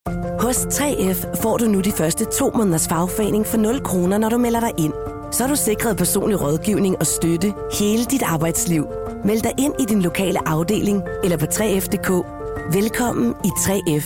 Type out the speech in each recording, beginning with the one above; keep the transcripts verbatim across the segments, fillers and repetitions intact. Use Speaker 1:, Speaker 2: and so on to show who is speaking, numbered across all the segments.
Speaker 1: Hos tre F får du nu de første to måneders fagforening for nul kroner, når du melder dig ind. Så er du sikret personlig rådgivning og støtte hele dit arbejdsliv. Meld dig ind i din lokale afdeling eller på tre F punktum d k. Velkommen i tre F.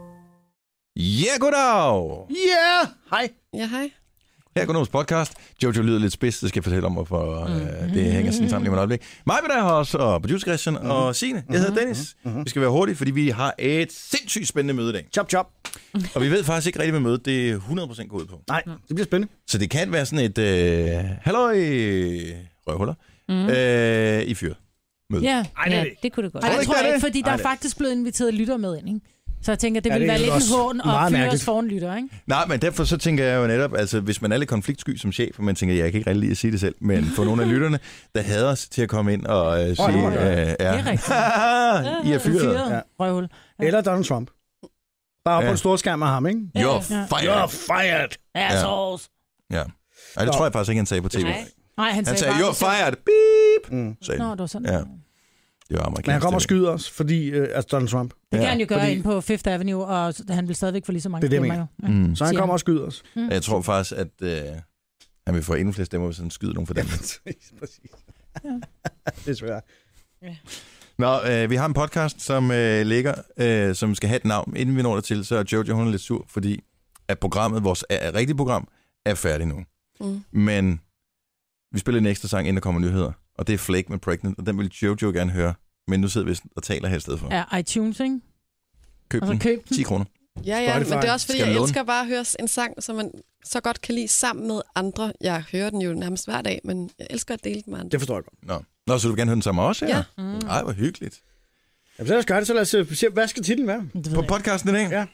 Speaker 2: Ja, goddag!
Speaker 3: Ja, hej.
Speaker 4: Ja, hej.
Speaker 2: Her går Nogens podcast. Jojo lyder lidt spids, det skal jeg fortælle om, hvorfor mm. øh, det hænger sådan sammen lige med et øjeblik. Mig med dig også, og producer Christian mm. og Signe. Jeg hedder Dennis. Mm-hmm. Vi skal være hurtige, fordi vi har et sindssygt spændende møde i dag.
Speaker 3: Chop, chop.
Speaker 2: Og vi ved faktisk ikke rigtig, hvad mødet det er hundrede procent går ud på.
Speaker 3: Nej, det bliver spændende.
Speaker 2: Så det kan være sådan et øh, halløj røvhuller mm. øh, i fyret møde.
Speaker 5: Ja,
Speaker 3: Ej, det,
Speaker 5: ja,
Speaker 3: det.
Speaker 5: det kunne det godt.
Speaker 3: Ej,
Speaker 5: Ej, det tror jeg ikke, fordi der
Speaker 3: Ej,
Speaker 5: er
Speaker 3: det.
Speaker 5: faktisk blevet inviteret lytter med ind, ikke? Så jeg tænker, det
Speaker 3: Ja,
Speaker 5: ville
Speaker 3: det
Speaker 5: være
Speaker 3: er
Speaker 5: lidt en
Speaker 3: også
Speaker 5: hån og
Speaker 3: meget
Speaker 5: fyre os
Speaker 3: mærkeligt.
Speaker 5: foran lytter, ikke?
Speaker 2: Nej, men derfor så tænker jeg jo netop, altså hvis man er lidt konfliktsky som chef, og man tænker, jeg kan ikke rigtig lide at sige det selv, men for nogle af lytterne, der hader os til at komme ind og øh, sige,
Speaker 3: oh,
Speaker 2: øh,
Speaker 3: ja.
Speaker 2: ja.
Speaker 5: Det er rigtigt.
Speaker 2: I er fyret.
Speaker 3: Ja.
Speaker 5: Røvhul. Ja.
Speaker 3: Eller Donald Trump. Bare op
Speaker 2: Ja.
Speaker 3: på en stor skærm af ham, ikke?
Speaker 2: You're
Speaker 5: Ja.
Speaker 2: fired.
Speaker 3: You're fired.
Speaker 5: Assholes.
Speaker 2: Ja. Nej, det tror jeg faktisk ikke, han sagde på tv.
Speaker 4: Nej.
Speaker 5: Nej, han,
Speaker 2: Han
Speaker 5: sagde
Speaker 2: sagde,
Speaker 5: bare...
Speaker 2: you're fired. Beep.
Speaker 3: Mm.
Speaker 2: Sagde
Speaker 5: Nå,
Speaker 2: han.
Speaker 5: det var sådan.
Speaker 2: Ja.
Speaker 5: Ja.
Speaker 2: Det var amerikansk.
Speaker 3: Men han kommer og
Speaker 2: T V.
Speaker 3: skyder os, fordi øh, altså Donald Trump.
Speaker 5: Det kan han jo gøre
Speaker 3: fordi-
Speaker 5: ind på Fifth Avenue, og han vil stadigvæk få lige så mange
Speaker 3: Det er det,
Speaker 5: stemmer.
Speaker 3: jeg
Speaker 5: Jo. Ja.
Speaker 2: Mm.
Speaker 3: Så han
Speaker 5: Siger
Speaker 3: kommer
Speaker 5: han.
Speaker 3: og skyder os.
Speaker 5: Mm.
Speaker 2: Jeg tror faktisk, at øh, han vil få endnu flere stemmer, hvis han skyder nogen for dem.
Speaker 3: Præcis. Det er svært.
Speaker 2: Nå, øh, vi har en podcast, som øh, ligger, øh, som skal have et navn. Inden vi når det til, så er Jojo, hun er lidt sur, fordi at programmet, vores er, rigtige program, er færdigt nu.
Speaker 4: Mm.
Speaker 2: Men vi spiller en ekstra sang, inden der kommer nyheder, og det er Flake med Pregnant, og den vil Jojo gerne høre. Men nu sidder vi og taler her i stedet for.
Speaker 5: Ja, iTunes, ikke?
Speaker 2: Køb
Speaker 5: Altså,
Speaker 2: den.
Speaker 5: køb den.
Speaker 2: ti kroner.
Speaker 4: Ja, ja,
Speaker 3: Spotify.
Speaker 4: men det er også fordi,
Speaker 2: Skal
Speaker 4: jeg
Speaker 2: låne?
Speaker 4: elsker bare at høre en sang, som man så godt kan lide sammen med andre. Jeg hører den jo nærmest hver dag, men jeg elsker at dele den med andre.
Speaker 3: Det forstår jeg godt.
Speaker 2: Nå. Nå, så du vil gerne høre den sammen også?
Speaker 4: Ja.
Speaker 5: Mm.
Speaker 2: Ej, hvor hyggeligt.
Speaker 3: Jamen, så lad os gøre det, så lad os øh, se, hvad skal titlen være?
Speaker 5: Det ved
Speaker 2: På
Speaker 5: jeg.
Speaker 2: podcasten i dag?
Speaker 3: Ja.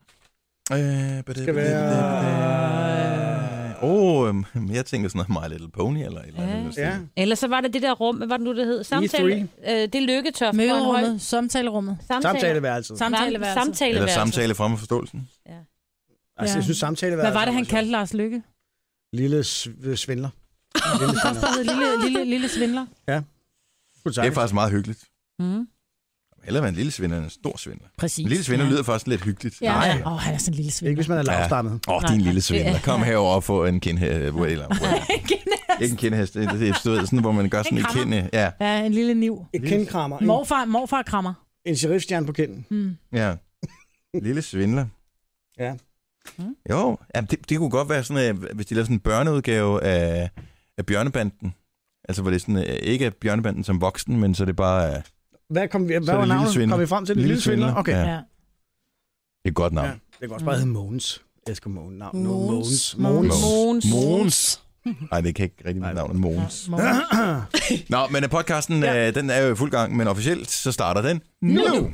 Speaker 2: Øh,
Speaker 3: Det skal være...
Speaker 2: Åh, oh, øhm, jeg tænker sådan noget My Little Pony eller et eller andet.
Speaker 3: Ja.
Speaker 6: Ellers så var det det der rum, hvad var det nu, det hed? Samtale. Øh, det er Lykketoft.
Speaker 5: Møderummet, samtalerummet.
Speaker 3: Samtaleværelset.
Speaker 5: Samtaleværelset.
Speaker 6: Samtaleværelset.
Speaker 2: Eller samtale frem med forståelsen.
Speaker 3: Altså, jeg synes samtaleværelset.
Speaker 5: Hvad var det, han kaldte Lars Lykke?
Speaker 3: Lille sv- svindler. Lille
Speaker 5: Også
Speaker 3: svindler.
Speaker 5: bare hed lille, lille, lille svindler.
Speaker 3: Godt
Speaker 2: Det er
Speaker 3: sagt.
Speaker 2: faktisk meget hyggeligt.
Speaker 5: Mm.
Speaker 2: Eller være en lille svindler end en stor svindler.
Speaker 5: Præcis.
Speaker 2: En lille svindler
Speaker 5: ja.
Speaker 2: lyder faktisk lidt hyggeligt.
Speaker 5: Ja,
Speaker 3: Nej.
Speaker 5: ja. Åh, han er sådan en lille svindler.
Speaker 3: Ikke hvis man er lavstammet.
Speaker 2: Åh, oh,
Speaker 5: Nej.
Speaker 2: din lille svindler.
Speaker 5: Ja.
Speaker 2: Kom herover og få en kindhæst. Eller, ikke en kindhæst. Det er du ved, sådan, hvor man gør sådan en
Speaker 5: krammer.
Speaker 2: kinde. Ja,
Speaker 5: Ja, en lille niv.
Speaker 3: Et kindkrammer. En,
Speaker 5: Morfar, morfar krammer.
Speaker 3: en sheriffstjerne på kinden.
Speaker 5: Mm.
Speaker 2: ja. Lille svindler.
Speaker 3: Ja.
Speaker 2: Jo, ja, det, det kunne godt være sådan, at hvis de lavede sådan en børneudgave af, af Bjørnebanden. Altså, hvor det er sådan, øh, ikke er Bjørnebanden som voksen, men så er det bare... Øh,
Speaker 3: Hvad, kom vi,
Speaker 2: Så
Speaker 3: hvad
Speaker 2: er
Speaker 3: var
Speaker 2: det Lille
Speaker 3: navnet?
Speaker 2: Svindler.
Speaker 3: Kom vi frem til det?
Speaker 2: Lille
Speaker 3: Lille svindler?
Speaker 2: Svindler.
Speaker 3: Okay.
Speaker 2: Ja.
Speaker 5: Ja.
Speaker 2: det er et godt navn.
Speaker 3: Ja. Det kan også bare hedde Mogens. Jeg elsker Mogens navn. Nu,
Speaker 4: Mogens.
Speaker 3: Mogens.
Speaker 4: Mogens.
Speaker 2: Mogens. Nej, det kan ikke rigtig mit navn. Mogens.
Speaker 5: Ja, morgen.
Speaker 2: Nå, men øh, podcasten,
Speaker 3: Ja.
Speaker 2: øh, den er jo i fuld gang, men officielt, så starter den nu. nu.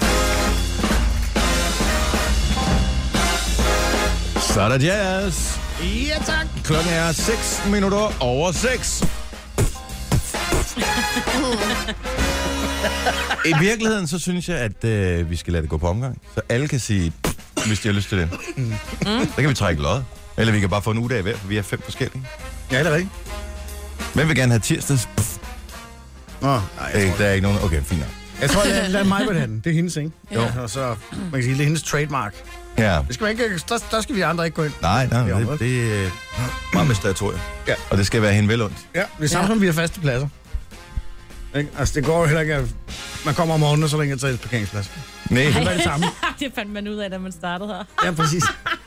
Speaker 2: Så er der jazz.
Speaker 3: Ja, tak.
Speaker 2: Klokken er seks minutter over seks. I virkeligheden, så synes jeg, at øh, vi skal lade det gå på omgang. Så alle kan sige, hvis de har lyst til det. Mm. Så kan vi trække lod. Eller vi kan bare få en uge af hver, for vi er fem forskellige.
Speaker 3: Ja, det er rigtigt.
Speaker 2: Hvem vil gerne have tirsdags?
Speaker 3: Nå, nej, jeg
Speaker 2: Øh,
Speaker 3: tror,
Speaker 2: der er ikke nogen. Okay, fint nok.
Speaker 3: jeg tror lad, lad mig på den. Det er hendes, ikke?
Speaker 2: Jo.
Speaker 3: Og så, man kan sige, det er hendes trademark.
Speaker 2: Ja.
Speaker 3: Det skal man ikke, der, der skal vi andre ikke gå ind.
Speaker 2: Nej, nej,
Speaker 3: Det er
Speaker 2: det,
Speaker 3: området.
Speaker 2: det er meget med territorium.
Speaker 3: Ja.
Speaker 2: Og det skal være hende vel ondt.
Speaker 3: Ja, det er samme som vi har faste pladser. Ikke? Altså, det går jo heller ikke, at man kommer om morgenen, og så længe jeg tager et parkeringsplads.
Speaker 2: Nej.
Speaker 3: Det er det samme.
Speaker 6: Det fandt man ud af, da man startede her.
Speaker 3: Ja, præcis.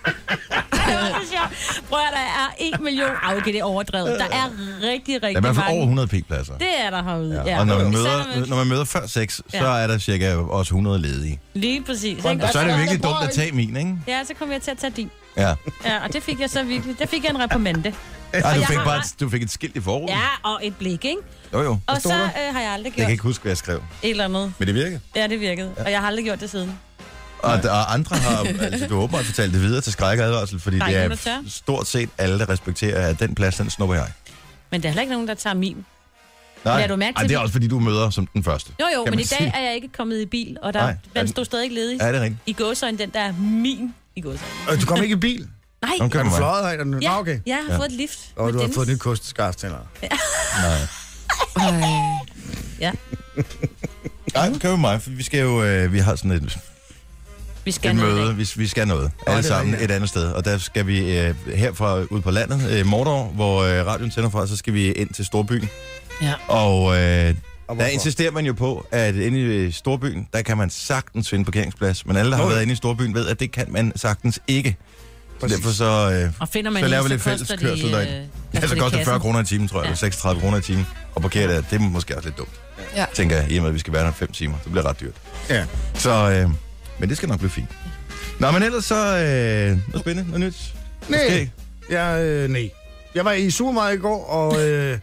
Speaker 6: Prøv at der er en million. Ej, okay, det er overdrevet. Der er rigtig,
Speaker 2: Der er i
Speaker 6: rigtig
Speaker 2: hvert fald
Speaker 6: mange.
Speaker 2: over hundrede peakpladser.
Speaker 6: Det er der herude, ja.
Speaker 2: Ja. Og når man,
Speaker 6: Især
Speaker 2: møder,
Speaker 6: når man-
Speaker 2: når man møder før seks, så
Speaker 6: Ja.
Speaker 2: er der cirka også hundrede ledige.
Speaker 6: Lige præcis.
Speaker 3: Hvordan
Speaker 6: Ikke?
Speaker 2: Og så er det
Speaker 3: der
Speaker 2: virkelig
Speaker 3: er
Speaker 2: dumt at tage min, ikke?
Speaker 6: Ja, så kom jeg til at tage din.
Speaker 2: Ja.
Speaker 6: Ja, og det fik jeg så virkelig. Der fik jeg en reprimande.
Speaker 2: Ej, du
Speaker 6: jeg
Speaker 2: fik
Speaker 6: har
Speaker 2: bare
Speaker 6: ret.
Speaker 2: et, du fik et skilt i forruden.
Speaker 6: Ja, og et blik, ikke?
Speaker 2: Jo, jo.
Speaker 6: Og
Speaker 3: stod
Speaker 6: så
Speaker 3: der?
Speaker 6: øh, har jeg aldrig
Speaker 2: Jeg
Speaker 6: gjort
Speaker 2: kan ikke huske, hvad jeg skrev.
Speaker 6: et eller andet.
Speaker 2: Men det virkede.
Speaker 6: Ja, det virkede. Og jeg har aldrig gjort det siden.
Speaker 2: Og, der, og andre har, altså du håber, at fortalt det videre til skræk og advarsel, fordi
Speaker 6: Der er
Speaker 2: det
Speaker 6: ikke
Speaker 2: er
Speaker 6: nogen, der tør.
Speaker 2: stort set alle, der respekterer, at den plads, den snupper jeg.
Speaker 6: Men der er heller ikke nogen, der tager min.
Speaker 2: Nej,
Speaker 6: Lader du mærke
Speaker 2: Ej,
Speaker 6: til
Speaker 2: det er
Speaker 6: det?
Speaker 2: også, fordi du møder som den første.
Speaker 6: Jo, jo,
Speaker 2: kan
Speaker 6: men
Speaker 2: man
Speaker 6: i dag
Speaker 2: sige.
Speaker 6: er jeg ikke kommet i bil, og der,
Speaker 2: Nej.
Speaker 6: den stod stadig ledig.
Speaker 2: Ja, det er rigtigt.
Speaker 6: I gåsøjne, den der er min i gåsøjne.
Speaker 3: Og du kom ikke i bil?
Speaker 6: Nej,
Speaker 2: Nå, kører
Speaker 3: Er du
Speaker 2: mig.
Speaker 3: fløjet af den?
Speaker 6: ja,
Speaker 3: Nå, okay.
Speaker 6: jeg har
Speaker 2: Ja.
Speaker 6: fået et lift.
Speaker 3: Og
Speaker 6: med
Speaker 3: du har
Speaker 6: Dennis.
Speaker 3: fået et nyt kosteskaft til dig.
Speaker 2: Nej.
Speaker 6: Ja.
Speaker 2: Nej, kør med mig, for vi skal jo, øh, vi har sådan et
Speaker 6: Vi skal
Speaker 2: et
Speaker 6: noget i
Speaker 2: møde,
Speaker 6: dag.
Speaker 2: hvis vi skal noget.
Speaker 3: Ja,
Speaker 2: Alle
Speaker 3: det er
Speaker 2: sammen
Speaker 3: rigtigt.
Speaker 2: et andet sted. Og der skal vi øh, herfra ud på landet, øh, Mordor, hvor øh, radioen tænder fra, så skal vi ind til Storbyen.
Speaker 6: Ja.
Speaker 2: Og øh,
Speaker 3: Og
Speaker 2: der
Speaker 3: hvorfor?
Speaker 2: insisterer man jo på, at inde i Storbyen, der kan man sagtens finde parkeringsplads. Men alle, der har
Speaker 3: Nå, ja.
Speaker 2: været inde i Storbyen, ved, at det kan man sagtens ikke. Så
Speaker 3: Præcis.
Speaker 2: derfor så, øh,
Speaker 6: Og finder man
Speaker 2: så laver
Speaker 6: en,
Speaker 2: vi lidt
Speaker 6: så
Speaker 2: fælles
Speaker 6: koster
Speaker 2: kørsel
Speaker 6: de,
Speaker 2: derind.
Speaker 6: øh,
Speaker 2: Ja, så
Speaker 6: koster
Speaker 2: koster det
Speaker 6: kassen.
Speaker 2: fyrre kroner i timen, tror jeg,
Speaker 6: Ja.
Speaker 2: eller seksogtredive kroner i timen. Og parkere der, det er måske også lidt dumt,
Speaker 4: Ja.
Speaker 2: tænker jeg, i og med, at vi skal være der fem timer. Det bliver ret dyrt.
Speaker 3: Ja.
Speaker 2: Så, øh, men det skal nok blive fint. Nå, men ellers så, øh, noget spændende, noget nyt.
Speaker 3: Nej.
Speaker 2: Måske.
Speaker 3: Jeg, øh, nej. Jeg var i supermarkedet i går, og øh,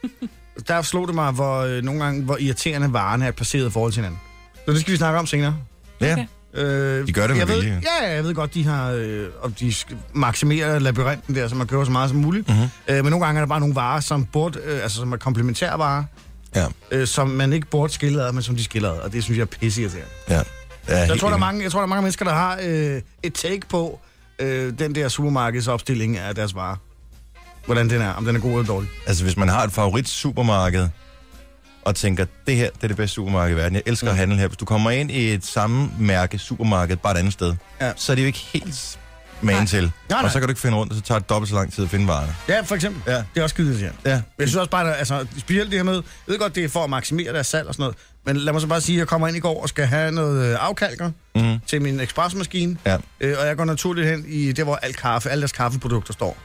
Speaker 3: der slog det mig, hvor øh, nogle gange, hvor irriterende varerne er placeret i forhold til hinanden. Så det skal vi snakke om senere.
Speaker 2: Ja,
Speaker 6: Okay.
Speaker 3: Øh,
Speaker 2: De gør det med
Speaker 3: jeg ved,
Speaker 2: vilje.
Speaker 3: Ja, jeg ved godt, de har, øh, om de skal maksimere labyrinten der, så man køber så meget som muligt.
Speaker 2: Mhm.
Speaker 3: Øh, men nogle gange er der bare nogle varer, som, burde, øh, altså, som er komplementære varer,
Speaker 2: ja,
Speaker 3: øh, som man ikke burde skille ad, men som de skiller ad. Og det synes jeg er pisseirriterende.
Speaker 2: ja. Jeg, er
Speaker 3: Jeg
Speaker 2: helt
Speaker 3: tror, der er
Speaker 2: enig.
Speaker 3: mange, jeg tror, der er mange mennesker, der har øh, et take på øh, den der supermarkedsopstilling af deres varer. Hvordan den er, om den er god eller dårlig.
Speaker 2: Altså, hvis man har et favorit supermarked, og tænker, det her det er det bedste supermarked i verden. Jeg elsker mm. at handle her. Hvis du kommer ind i et samme mærke supermarked, bare et andet sted,
Speaker 3: Ja.
Speaker 2: så er det jo ikke helt magen til.
Speaker 3: Nej, nej.
Speaker 2: Og så kan du ikke finde rundt, og så tager det dobbelt så lang tid at finde varerne.
Speaker 3: Ja, for eksempel.
Speaker 2: Ja.
Speaker 3: Det er også skide irriterende.
Speaker 2: Ja.
Speaker 3: Jeg synes også bare, at, altså, specielt det her med, jeg ved godt, det er for at maksimere deres salg og sådan noget, men lad mig så bare sige, at jeg kommer ind i går og skal have noget øh, afkalker
Speaker 2: Mm-hmm.
Speaker 3: til min ekspresmaskine,
Speaker 2: Ja.
Speaker 3: øh, og jeg går naturligt hen i det, hvor alt kaffe, alle deres kaffeprodukter står.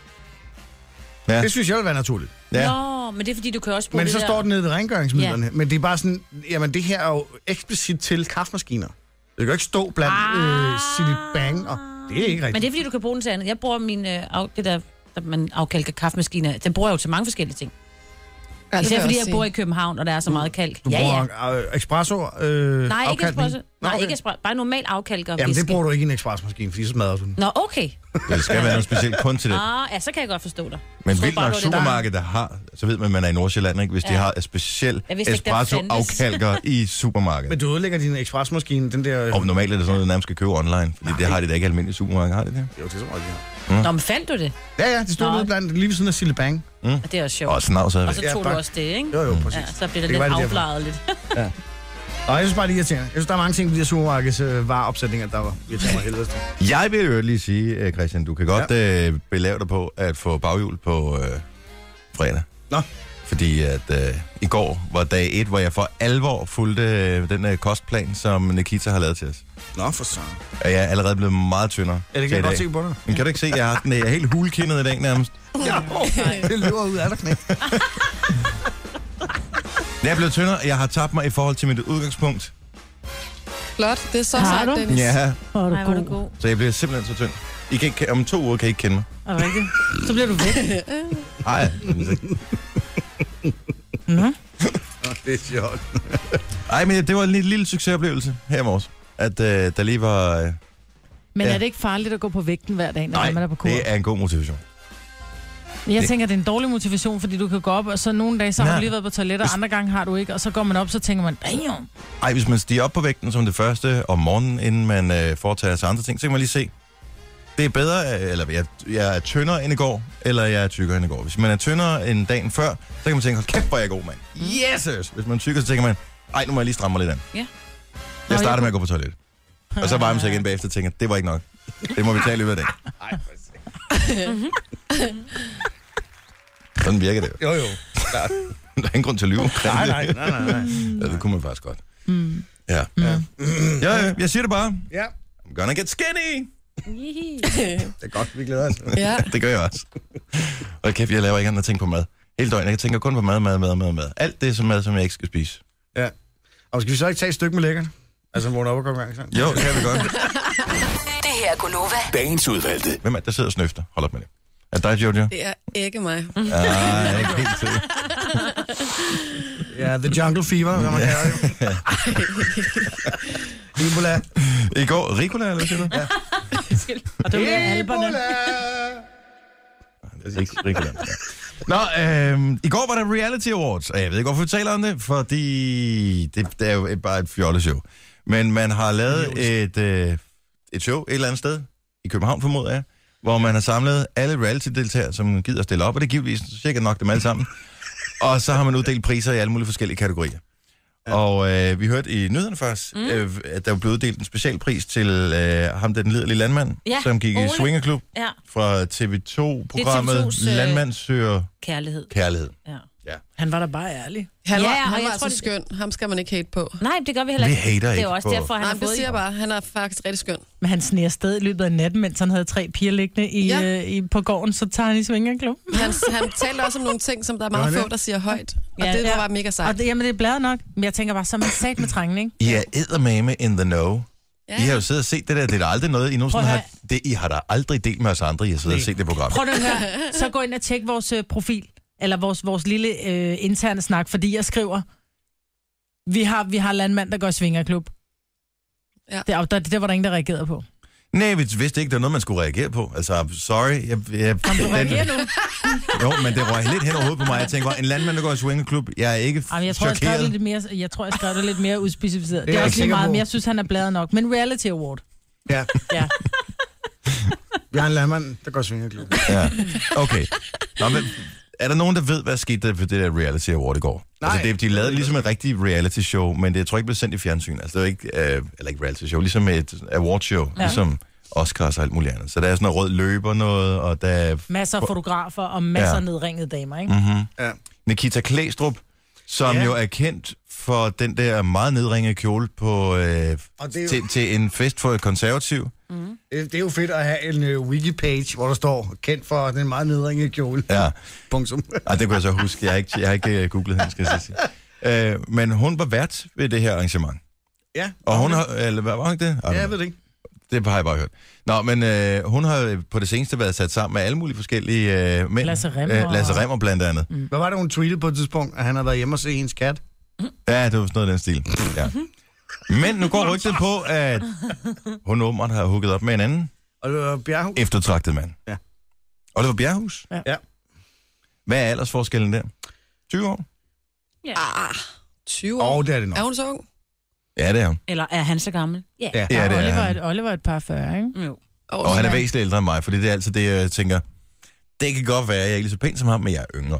Speaker 2: Ja.
Speaker 3: Det synes jeg vil være naturligt.
Speaker 2: Ja.
Speaker 6: Nå, men det er fordi, du kan også bruge
Speaker 3: Men
Speaker 6: det
Speaker 3: så
Speaker 6: der...
Speaker 3: står den nede ved rengøringsmidlerne. Ja. Men det er bare sådan, jamen det her er jo eksplicit til kaffemaskiner. Det kan jo ikke stå blandt ah. øh, Silly Bang, og det er ikke rigtigt.
Speaker 6: Men det er fordi, du kan bruge den til andet. Jeg bruger min, øh, af, det der, der man afkalker kaffemaskiner, den bruger jeg jo til mange forskellige ting.
Speaker 4: Ja, det vil
Speaker 6: Især fordi
Speaker 4: også
Speaker 6: jeg bor i
Speaker 4: sige.
Speaker 6: København, og der er så meget kalk.
Speaker 3: Du
Speaker 6: Ja, ja.
Speaker 3: bruger øh, espresso øh,
Speaker 6: Nej, ikke
Speaker 3: afkalkning?
Speaker 6: espresso.
Speaker 3: Nå,
Speaker 6: Nej,
Speaker 3: okay.
Speaker 6: ikke espresso. Bare normal afkalker.
Speaker 3: Jamen det
Speaker 6: væske.
Speaker 3: bruger du ikke i en ekspresmaskine, fordi så smadrer du den.
Speaker 6: Nå, okay.
Speaker 2: Det skal være noget specielt kun til det.
Speaker 6: Ah, ja, så kan jeg godt forstå dig.
Speaker 2: Men
Speaker 6: Jeg troede
Speaker 2: vildt
Speaker 6: bare,
Speaker 2: nok
Speaker 6: det var det, der-
Speaker 2: supermarked, der har, så ved man, at man er i Nordsjælland, ikke? Hvis ja. de
Speaker 6: Ja.
Speaker 2: har et specielt
Speaker 6: Jeg vidste ikke, der
Speaker 2: espresso-afkalker i supermarkedet.
Speaker 3: Men du ødelægger din ekspresmaskine, den der...
Speaker 2: Og normalt er det sådan noget, du nærmest skal købe online, fordi det har de da ikke almindelige supermarked, har de det?
Speaker 3: Jo, det er så meget, de har.
Speaker 6: Nå, men fandt du det?
Speaker 3: Ja, ja, det stod
Speaker 6: Nå.
Speaker 3: nede blandt, lige ved siden af Silly Bang.
Speaker 6: Og det er også sjovt.
Speaker 2: Og snavs er
Speaker 6: Og så
Speaker 2: det.
Speaker 3: Ja,
Speaker 6: tog du
Speaker 3: tak.
Speaker 6: også det, ikke?
Speaker 3: Jo, jo, præcis.
Speaker 6: Ja, så bliver det
Speaker 3: Det var
Speaker 6: lidt
Speaker 3: det derfor.
Speaker 6: afbladet lidt.
Speaker 3: Og jeg synes bare, det er irriterende. Jeg synes, der er mange ting ved de her supermarkeds øh, vareopsætninger, der var irriterende mig helvede til.
Speaker 2: Jeg vil jo lige sige, øh, Christian, du kan godt ja. øh, belave dig på at få baghjul på øh, fredag.
Speaker 3: Nå.
Speaker 2: Fordi at øh, i går var dag et, hvor jeg for alvor fulgte øh, den øh, kostplan, som Nikita har lavet til os.
Speaker 3: Nå, for søren.
Speaker 2: Og jeg er allerede blevet meget tyndere.
Speaker 3: Ja, det
Speaker 2: til
Speaker 3: kan jeg
Speaker 2: i
Speaker 3: godt
Speaker 2: dag.
Speaker 3: se på dig.
Speaker 2: Men kan du ikke se, jeg har den, jeg er helt hulkindet i dag nærmest.
Speaker 3: Ja, det løber ud af dig, knæk.
Speaker 2: Jeg er blevet tyndere, og jeg har tabt mig i forhold til mit udgangspunkt.
Speaker 4: Flot, det er så
Speaker 5: Har
Speaker 4: sejt,
Speaker 5: du?
Speaker 4: Dennis.
Speaker 2: Ja,
Speaker 5: Hvor er du
Speaker 6: Nej, hvor er du
Speaker 5: god.
Speaker 6: god.
Speaker 2: så jeg bliver simpelthen så tynd. I kan ikke, om to uger kan I ikke kende mig.
Speaker 5: Er det rigtigt? Så bliver du væk.
Speaker 2: Ej,
Speaker 5: Nå.
Speaker 3: Det er sjovt.
Speaker 2: Ej, men det var en lille, lille succesoplevelse her i morges. At øh, der lige var... Øh,
Speaker 5: Men
Speaker 2: Ja.
Speaker 5: er det ikke farligt at gå på vægten hver dag, når
Speaker 2: nej,
Speaker 5: man er på kur?
Speaker 2: det er en god motivation.
Speaker 5: Jeg
Speaker 2: det-
Speaker 5: tænker, det er en dårlig motivation, fordi du kan gå op, og så nogle dage, så har
Speaker 2: Nej.
Speaker 5: du lige været på toilettet, og andre gange har du ikke, og så går man op, så tænker man, damn.
Speaker 2: Ej, hvis man stiger op på vægten som det første om morgenen, inden man øh, foretager sig andre ting, så kan man lige se, det er bedre, øh, eller jeg, jeg er tyndere end i går, eller jeg er tykkere end i går. Hvis man er tyndere end dagen før, så kan man tænke, hold kæft, hvor er jeg god, mand. Yes! Hvis man er tykkere, så tænker man, ej, nu må jeg lige stramme mig lidt an.
Speaker 6: Ja.
Speaker 2: Jeg starter med at gå på toilettet. Og så vejer man sig igen bagefter og tænker, det var ikke nok. Det må vi tage i løbet af dagen. Sådan virker det jo.
Speaker 3: Jo, jo. Klart.
Speaker 2: Der er ingen grund til at lyve.
Speaker 3: Nej, nej, nej, nej, nej.
Speaker 2: Ja, det kunne man faktisk godt. Mm. Ja. Ja. ja, ja, jeg siger det bare.
Speaker 3: Ja,
Speaker 2: I'm gonna get skinny.
Speaker 3: det er godt, vi glæder os.
Speaker 4: Ja.
Speaker 2: Det gør jeg også. Og kæft, jeg laver ikke andet at tænke på mad. Hele døgnet. Jeg tænker kun på mad, mad, mad, mad, mad. Alt det som mad, som jeg ikke skal spise.
Speaker 3: Ja. Og skal vi så ikke tage et stykke med lækkert? Altså, vågne op og komme i gang sammen?
Speaker 2: Jo, det kan vi godt.
Speaker 7: Det her er Gunova.
Speaker 8: Dagens udvalgte.
Speaker 2: Hvem er det, der sidder og snøfter? Hold op med det. Er det dig, Jojo?
Speaker 4: Det er ikke mig.
Speaker 2: Ja, jeg er ikke helt til.
Speaker 3: Ja, The Jungle Fever, hvad man kalder det. Ebola.
Speaker 2: I går, Ricola, eller hvad siger du? Ja.
Speaker 5: Og det er alberne.
Speaker 2: Det er ikke Ricola. Nå, øh, i går var der Reality Awards, og jeg ved ikke, hvorfor vi taler om det, fordi det, det er jo et, bare et fjolleshow. Men man har lavet et, øh, et show et eller andet sted, i København formoder jeg, hvor man har samlet alle reality-deltagere, som gider at stille op, og det er givetvis cirka nok dem alle sammen. Og så har man uddelt priser i alle mulige forskellige kategorier. Ja. Og øh, vi hørte i nyhederne først, mm. øh, at der blev uddelt en specialpris til øh, ham, den liderlige landmand,
Speaker 6: ja.
Speaker 2: som gik
Speaker 6: Ole.
Speaker 2: i Swingerklub
Speaker 6: Ja.
Speaker 2: fra T V to-programmet
Speaker 6: T V to's, øh,
Speaker 2: Landmand søger
Speaker 6: Kærlighed.
Speaker 2: kærlighed.
Speaker 6: Ja.
Speaker 2: Ja.
Speaker 5: Han var da bare ærlig.
Speaker 4: Han var,
Speaker 6: Ja,
Speaker 4: ja,
Speaker 6: og
Speaker 4: han
Speaker 6: jeg
Speaker 4: var
Speaker 6: tror,
Speaker 4: altså
Speaker 6: det-
Speaker 4: skøn. Ham skal man ikke hate på.
Speaker 6: Nej, det gør vi heller
Speaker 2: Vi
Speaker 6: ikke.
Speaker 2: hater
Speaker 6: det er
Speaker 2: ikke
Speaker 6: jo også
Speaker 2: på-
Speaker 6: derfor, han
Speaker 4: Nej,
Speaker 6: har
Speaker 4: men det
Speaker 6: fået
Speaker 4: siger
Speaker 6: i
Speaker 4: jeg bare. Han er faktisk rigtig skøn.
Speaker 5: Men han sneer afsted i løbet af natten, mens han havde tre piger liggende i,
Speaker 4: Ja.
Speaker 5: ja. øh, i, på gården, så tager han i svingerklub.
Speaker 4: Han, han talte også om nogle ting, som der er
Speaker 3: Gør
Speaker 4: meget
Speaker 3: han
Speaker 4: få,
Speaker 3: det?
Speaker 4: der siger højt. Og
Speaker 6: Ja.
Speaker 4: det var
Speaker 5: Ja.
Speaker 4: bare mega
Speaker 5: Og
Speaker 4: sejt.
Speaker 5: det, jamen, det er bladet nok. Men jeg tænker bare, så er man sat med trængen, ikke?
Speaker 2: I er eddermame in the know.
Speaker 4: Ja.
Speaker 2: I har jo siddet og set det der. Det er der aldrig noget, I nogensinde
Speaker 5: Prøv at
Speaker 2: har... Det, I har da aldrig delt med os andre, I har siddet og set det program.
Speaker 5: Prøv at høre. Så gå ind og tjek vores øh, profil, eller vores, vores lille øh, interne snak, fordi jeg skriver, vi har, vi har landmand, der går i svingerklub.
Speaker 4: Ja.
Speaker 5: Det, er- der, det var der ingen, der reagerede på.
Speaker 2: Nej, vi vidste ikke, det var noget, man skulle reagere på. Altså, sorry. Jeg, jeg,
Speaker 5: Om du
Speaker 2: den-
Speaker 5: reagerer nu?
Speaker 2: Jo, men det røg lidt hen over hovedet på mig. Jeg tænker, en landmand, der går i swingerklub, jeg er ikke
Speaker 5: Jamen, jeg tror, jeg skrev det
Speaker 2: chokeret.
Speaker 5: lidt mere, jeg tror, jeg skrev det lidt mere udspecificeret. Det
Speaker 3: jeg
Speaker 5: er
Speaker 3: ikke
Speaker 5: også lige
Speaker 3: sikker
Speaker 5: meget,
Speaker 3: på.
Speaker 5: men jeg synes, han er bladet nok. Men Reality Award.
Speaker 3: Ja,
Speaker 5: Ja.
Speaker 3: vi har en landmand, der går svingerklub.
Speaker 2: Ja, okay. Nå, men, er der nogen, der ved, hvad skete der for det der reality award i går?
Speaker 3: Nej.
Speaker 2: Altså, det, de lavede ligesom et rigtigt reality show, men det jeg tror ikke blev sendt i fjernsyn. Altså, det var ikke, øh, eller ikke reality show, ligesom et award show, ja. Ligesom Oscars og alt muligt andet. Så der er sådan noget rød løber noget, og der er
Speaker 5: Masser af fotografer og masser
Speaker 2: Ja.
Speaker 5: af nedringede damer, ikke?
Speaker 2: mm-hmm.
Speaker 3: Ja.
Speaker 2: Nikita Klæstrup, som
Speaker 3: Ja.
Speaker 2: jo er kendt for den der meget nedringede kjole på, øh,
Speaker 3: Og det er jo-
Speaker 2: til, til en fest for et konservativ.
Speaker 3: Det er jo fedt at have en uh, wiki-page, hvor der står, kendt for den meget nedringede kjole.
Speaker 2: Ja.
Speaker 3: Punktum.
Speaker 2: Ej, det kunne jeg så huske. Jeg har ikke, jeg har ikke uh, googlet hende, skal jeg så sige. Uh, men hun var vært ved det her arrangement.
Speaker 3: Ja,
Speaker 2: Og hun har... Eller hvad var hun ikke det?
Speaker 3: ja, jeg ved det ikke.
Speaker 2: Det har jeg bare hørt. Nå, men øh, hun har på det seneste været sat sammen med alle mulige forskellige øh, mænd.
Speaker 5: Lasse Rimmer.
Speaker 2: Øh, Lasse Rimmer blandt andet. Mm.
Speaker 3: Hvad var det, hun tweetede på et tidspunkt, at han havde været hjemme og se hendes kat?
Speaker 2: Ja, det var sådan noget af den stil. Ja. Men nu går rygtet på, at hun åbenbart har hugget op med en anden
Speaker 3: Og det var Bjerghus.
Speaker 2: eftertragtet mand.
Speaker 3: Ja.
Speaker 2: Og det var Bjerghus.
Speaker 3: Ja.
Speaker 2: Hvad er aldersforskellen der? tyve år?
Speaker 4: Ah, tyve år.
Speaker 3: Og det er det nok.
Speaker 4: Er hun så ung?
Speaker 2: Ja, det er hun.
Speaker 6: Eller er han så gammel? Ja.
Speaker 3: Ja.
Speaker 2: Ja, det er
Speaker 5: Oliver, er
Speaker 2: han.
Speaker 5: et, Oliver er et par fyrre, ikke?
Speaker 6: Jo.
Speaker 4: Oh,
Speaker 2: Og han er væsentligt ældre end mig, fordi det er altid det, jeg tænker, det kan godt være, at jeg er ikke lige så pæn som ham, men jeg er yngre.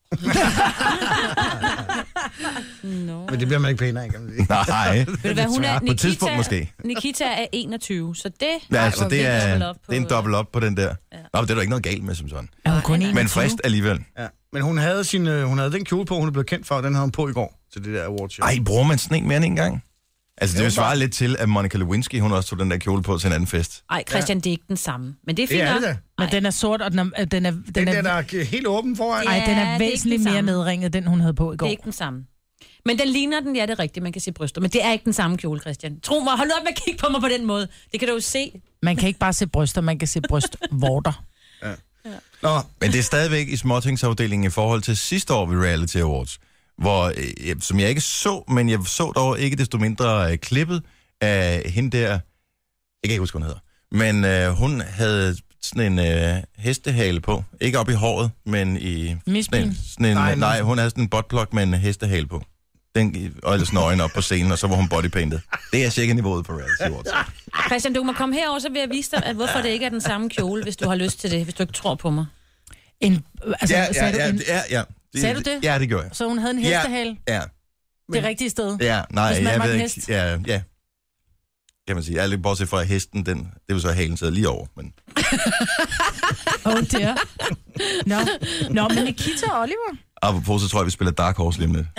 Speaker 6: No.
Speaker 3: Men det bliver man ikke pænere af, kan man sige.
Speaker 2: Nej.
Speaker 6: Ved du hvad, hun er,
Speaker 2: På et tidspunkt
Speaker 6: Nikita,
Speaker 2: måske.
Speaker 6: Nikita er enogtyve, så det...
Speaker 2: Ja,
Speaker 4: Ej,
Speaker 2: altså,
Speaker 4: hvor
Speaker 2: det
Speaker 4: vildt.
Speaker 2: er,
Speaker 6: Dobbelt op på-
Speaker 2: det er en dobbelt op på den der.
Speaker 6: Ja.
Speaker 2: Nå, men det er der ikke noget galt med som sådan.
Speaker 5: Er hun kun
Speaker 6: nej.
Speaker 5: enogtyve?
Speaker 2: Men frist alligevel.
Speaker 3: Ja. Men hun havde, sin, øh, hun havde den kjole på, hun er blevet kendt for, og den havde hun på i går til det der awardshow.
Speaker 2: Ej, bruger man sådan en mere end en gang? Altså, det
Speaker 3: Jo,
Speaker 2: vil svare
Speaker 3: bare-
Speaker 2: lidt til, at Monica Lewinsky, hun også tog den der kjole på til en anden fest.
Speaker 6: Ej, Christian, det er ikke den samme. Men det er
Speaker 3: Det
Speaker 6: fint
Speaker 3: er
Speaker 6: nok.
Speaker 3: det da.
Speaker 5: Men den er sort, og den er, øh, den er, den
Speaker 3: Den
Speaker 5: er,
Speaker 3: der, der er helt åben foran.
Speaker 6: Ja.
Speaker 5: ej, den
Speaker 6: det
Speaker 5: er
Speaker 6: er ikke
Speaker 5: væsentligt
Speaker 6: den
Speaker 5: mere
Speaker 6: samme.
Speaker 5: nedringet, den hun havde på i
Speaker 6: Det
Speaker 5: går.
Speaker 6: er ikke den samme. Men den ligner den, ja, det er rigtigt, man kan se bryster. Men det er ikke den samme kjole, Christian. Tro mig, hold op med at kigge på mig på den måde. Det kan du jo se.
Speaker 5: Man kan ikke bare se bryster, man kan se brystvorter.
Speaker 3: Nå,
Speaker 2: Men det er stadigvæk i småtingsafdelingen i forhold til sidste år ved Reality Awards, hvor, øh, som jeg ikke så, men jeg så dog ikke desto mindre øh, klippet af hende der, jeg kan ikke huske, hvad hun hedder, men øh, hun havde sådan en øh, hestehale på. Ikke op i håret, men i...
Speaker 5: Misben?
Speaker 2: Sådan en, sådan en,
Speaker 3: Nej,
Speaker 2: nej,
Speaker 3: men-
Speaker 2: nej, hun havde sådan en buttplug med en hestehale på. Den, og ellers nøgen op på scenen, og så var hun bodypainted. Det er cirka niveauet på Reality Awards.
Speaker 6: Christian, du må komme herover, så vil jeg vise dig, at hvorfor det ikke er den samme kjole, hvis du har lyst til det, hvis du ikke tror på mig.
Speaker 5: En, altså,
Speaker 2: Ja, ja,
Speaker 5: sagde,
Speaker 2: ja,
Speaker 5: du en,
Speaker 2: ja, ja.
Speaker 5: Sagde du det?
Speaker 2: Ja, det gjorde jeg.
Speaker 5: så hun havde en hestehale
Speaker 2: Ja,
Speaker 5: det rigtige sted?
Speaker 2: ja, nej,
Speaker 5: Hvis man
Speaker 2: jeg
Speaker 5: var
Speaker 2: ved
Speaker 5: en
Speaker 2: ikke.
Speaker 5: hest.
Speaker 2: Ja, ja. Kan man sige. Jeg er lidt bortset fra at hesten, den, det var så halen sidder lige over. Men...
Speaker 5: Oh dear. Nå, Nå men Nikita og Oliver?
Speaker 2: Apropos, så tror jeg, vi spiller Dark Horse lige om lidt.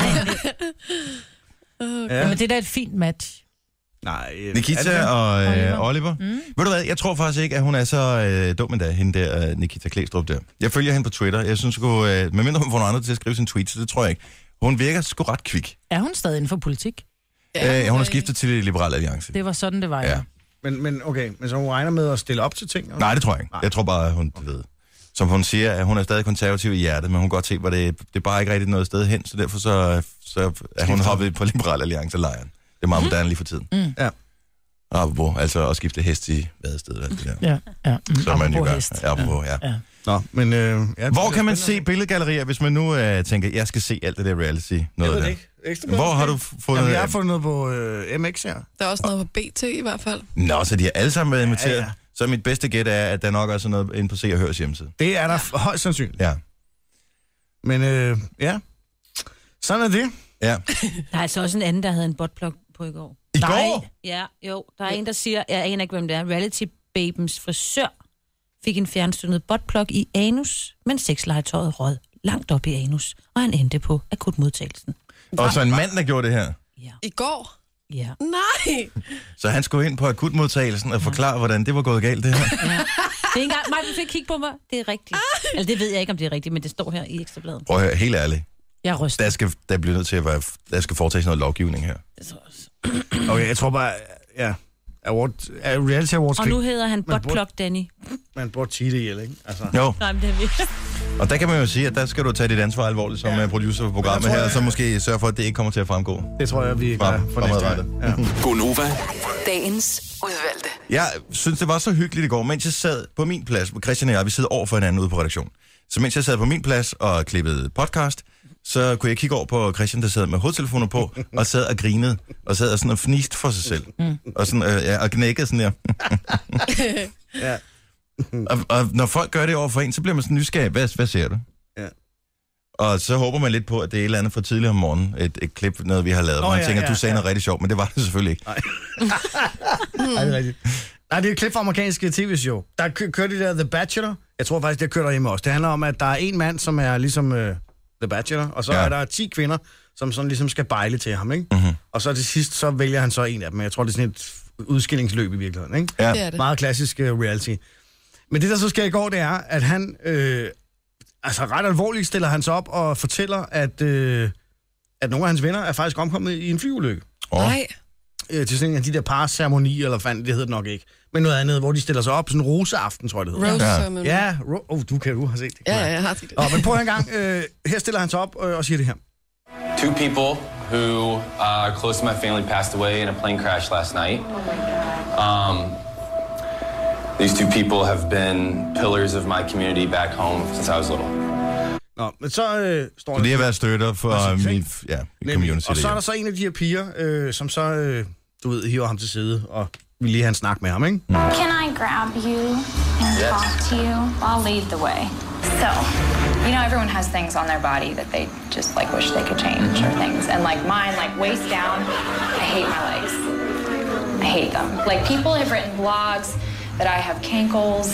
Speaker 5: Ja. Jamen, det er da et fint match.
Speaker 3: nej. øh, er
Speaker 2: Nikita
Speaker 3: det det?
Speaker 2: og øh,
Speaker 5: Oliver.
Speaker 2: Oliver. Mm. Ved du hvad, jeg tror faktisk ikke, at hun er så øh, dum endda, hende der, øh, Nikita Klæstrup der. Jeg følger hende på Twitter. Jeg synes sgu, øh, medmindre hun får nogle andre til at skrive sin tweet, så det tror jeg ikke. Hun virker sgu ret kvik.
Speaker 5: Er hun stadig inden for politik?
Speaker 2: Ja, øh, hun har skiftet til Liberal Alliance.
Speaker 5: Det var sådan, det var,
Speaker 2: Ja.
Speaker 5: ja.
Speaker 3: Men, men okay, men så hun regner med at stille op til ting? eller?
Speaker 2: Nej, det tror jeg ikke.
Speaker 3: Nej.
Speaker 2: Jeg tror bare, at hun du ved. Som hun siger, at hun er stadig konservativ i hjertet, men hun kan godt se, hvor det, det er bare ikke rigtig noget sted hen, så derfor så, så er hun hoppet på Liberal Alliance-lejren. Det er meget moderne lige for tiden.
Speaker 5: Mm.
Speaker 3: Ja.
Speaker 2: Apropos, altså at skifte hest i vadested, hvad det der.
Speaker 5: Ja, ja. Mm,
Speaker 2: Som man jo
Speaker 5: apropos
Speaker 2: gør.
Speaker 5: hest.
Speaker 2: Ja, apropos, ja.
Speaker 5: Ja.
Speaker 3: Nå, men... Øh, ja, det
Speaker 2: Hvor
Speaker 3: bliver
Speaker 2: kan man se
Speaker 3: spændende.
Speaker 2: billedgallerier, hvis man nu øh, tænker, jeg skal se alt det der reality?
Speaker 3: Jeg
Speaker 2: Noget
Speaker 3: ved
Speaker 2: der.
Speaker 3: det ikke. Ekstra
Speaker 2: Hvor har du
Speaker 3: måske?
Speaker 2: f- fundet...
Speaker 3: Jamen, jeg har fundet noget på øh, M X her.
Speaker 4: Der er også noget på B T i hvert fald.
Speaker 2: Nå, så de har alle sammen været inviteret.
Speaker 3: Ja, ja.
Speaker 2: Så mit bedste gæt er, at der nok også er noget inde på Se og Hørs hjemmeside.
Speaker 3: Det er der ja. højst sandsynligt.
Speaker 2: Ja.
Speaker 3: Men øh, ja, sådan er det.
Speaker 2: Ja.
Speaker 6: Der er altså også en anden, der havde en buttplug på i går.
Speaker 2: I
Speaker 5: Nej.
Speaker 2: går?
Speaker 6: Ja, jo. Der er en, der siger, jeg aner ikke, hvem det er, reality-babens frisør fik en fjernstønnet buttplug i anus, men sexlegetøjet rød langt op i anus, og han endte på akutmodtagelsen.
Speaker 2: Og så en mand, der gjorde det her.
Speaker 6: Ja.
Speaker 4: I går?
Speaker 6: Ja.
Speaker 4: Nej!
Speaker 2: Så han skulle ind på akutmodtagelsen og forklare, hvordan det var gået galt, det her.
Speaker 6: Ja. Det er ikke engang mig, du fik kigge på mig. Det er rigtigt. Eller det ved jeg ikke, om det er rigtigt, men det står her i Ekstrabladet.
Speaker 2: Prøv at høre, helt ærligt.
Speaker 5: Jeg ryster.
Speaker 2: Der skal, der bliver nødt til at være, der skal foretages noget lovgivning her.
Speaker 6: Det tror jeg også.
Speaker 3: Okay, jeg tror bare, ja, award, reality awards,
Speaker 6: Og nu hedder han
Speaker 3: Man
Speaker 6: Buttplug Danny.
Speaker 3: man burde sige det ihjel, ikke? Altså.
Speaker 2: Jo,
Speaker 6: Nej, men det er virkelig.
Speaker 2: og der kan man jo sige, at der skal du tage dit ansvar alvorligt som
Speaker 3: Ja.
Speaker 2: ja. producer på programmet
Speaker 3: tror,
Speaker 2: her, og
Speaker 3: jeg-
Speaker 2: så måske sørge for, at det ikke kommer til at fremgå.
Speaker 3: Det tror jeg, vi gør
Speaker 2: Frem-
Speaker 3: for næste
Speaker 2: fremadrettet.
Speaker 3: gang. Ja.
Speaker 7: Gonova. Dagens udvalgte.
Speaker 2: Jeg synes, det var så hyggeligt i går, mens jeg sad på min plads. Christian og jeg, vi sidder over for hinanden ude på redaktion. Så mens jeg sad på min plads og klippede podcast, så kunne jeg kigge over på Christian, der sad med hovedtelefoner på, og sad og grinede, og sad og sådan og fniste for sig selv. Mm. Og, sådan, øh, ja, og knækkede sådan der.
Speaker 3: Ja.
Speaker 2: og, og når folk gør det over for en, så bliver man sådan nysgerrig. Hvad, hvad ser du?
Speaker 3: Ja.
Speaker 2: Og så håber man lidt på, at det er et eller andet fra tidligere om morgenen, et, et klip, noget vi har lavet,
Speaker 3: Nå,
Speaker 2: hvor man
Speaker 3: ja,
Speaker 2: tænker,
Speaker 3: ja,
Speaker 2: du sagde
Speaker 3: ja.
Speaker 2: noget rigtig sjovt, men det var det selvfølgelig ikke.
Speaker 3: Nej, det er rigtigt. Nej, det er et klip fra amerikanske tv-show. Der kø- kører de der The Bachelor. Jeg tror faktisk, det kører der hjemme også. Det handler om, at der er en mand, som er ligesom uh, The Bachelor, og så
Speaker 2: Ja.
Speaker 3: ja. er der ti kvinder, som sådan ligesom skal bejle til ham, ikke?
Speaker 2: Mm-hmm.
Speaker 3: Og så til sidst, så vælger han så en af dem. Jeg tror, det er sådan et udskillingsløb i virkeligheden, ikke?
Speaker 2: Ja.
Speaker 4: Det er det.
Speaker 3: Meget klassisk uh, reality. Men det, der så sker i går, det er, at han... Øh, altså ret alvorligt stiller han sig op og fortæller, at, øh, at nogle af hans venner er faktisk omkommet i en flyulykke.
Speaker 2: Oh.
Speaker 4: Nej.
Speaker 3: Øh, til sådan en af de der parceremonier, eller fanden, det hedder det nok ikke. Men noget andet, hvor de stiller sig op, sådan en roseaften, tror jeg, det hedder.
Speaker 4: Rose
Speaker 2: Ja.
Speaker 4: ceremony.
Speaker 3: Ja, ro- oh, du kan du har set det.
Speaker 4: Ja, ja, jeg har set det.
Speaker 3: Nå, men prøv en gang. Øh, her stiller han sig op øh, og siger det her.
Speaker 8: Two people who uh, are close to my family passed away in a plane crash last night. Um, these two people have been pillars of my community back home since I was little.
Speaker 3: Nå, men så øh, står
Speaker 2: Så det har været støtter for
Speaker 3: Præcis,
Speaker 2: min
Speaker 3: ikke?
Speaker 2: ja,
Speaker 3: Nemlig.
Speaker 2: community.
Speaker 3: Og så er der så en af de her piger, øh, som så, øh, du ved, hiver ham til side, og vil lige have en snak med ham, ikke?
Speaker 9: Can I grab you and
Speaker 8: Yes.
Speaker 9: talk to you? I'll lead the way. So, you know, everyone has things on their body that they just like wish they could change or things. And like mine, like waist down, I hate my legs. I hate them. Like people have written blogs that I have cankles.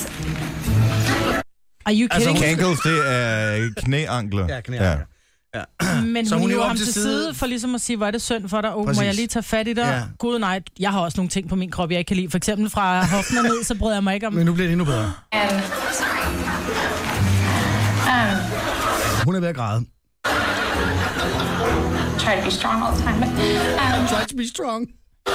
Speaker 5: Are you
Speaker 3: Altså,
Speaker 5: kidding?
Speaker 2: Cankles, det er knæankler.
Speaker 3: Ja, knæankler. Ja.
Speaker 5: Men
Speaker 3: Så
Speaker 5: hun
Speaker 3: hun
Speaker 5: hiver
Speaker 3: hiver
Speaker 5: ham
Speaker 3: op
Speaker 5: til
Speaker 3: til
Speaker 5: side
Speaker 3: side
Speaker 5: for ligesom at sige, hvor er det synd for dig? Oh, må
Speaker 3: Præcis.
Speaker 5: jeg lige tage fat i dig?
Speaker 3: Ja.
Speaker 5: Gud nej, jeg har også nogle ting på min krop, jeg ikke kan lide. For eksempel fra hoften og ned, så bryder jeg mig ikke om...
Speaker 3: Men nu bliver det endnu bedre.
Speaker 9: And, sorry. Um,
Speaker 3: Hun er ved at græde.
Speaker 9: try to be strong all the time, but um,
Speaker 3: Try to be strong.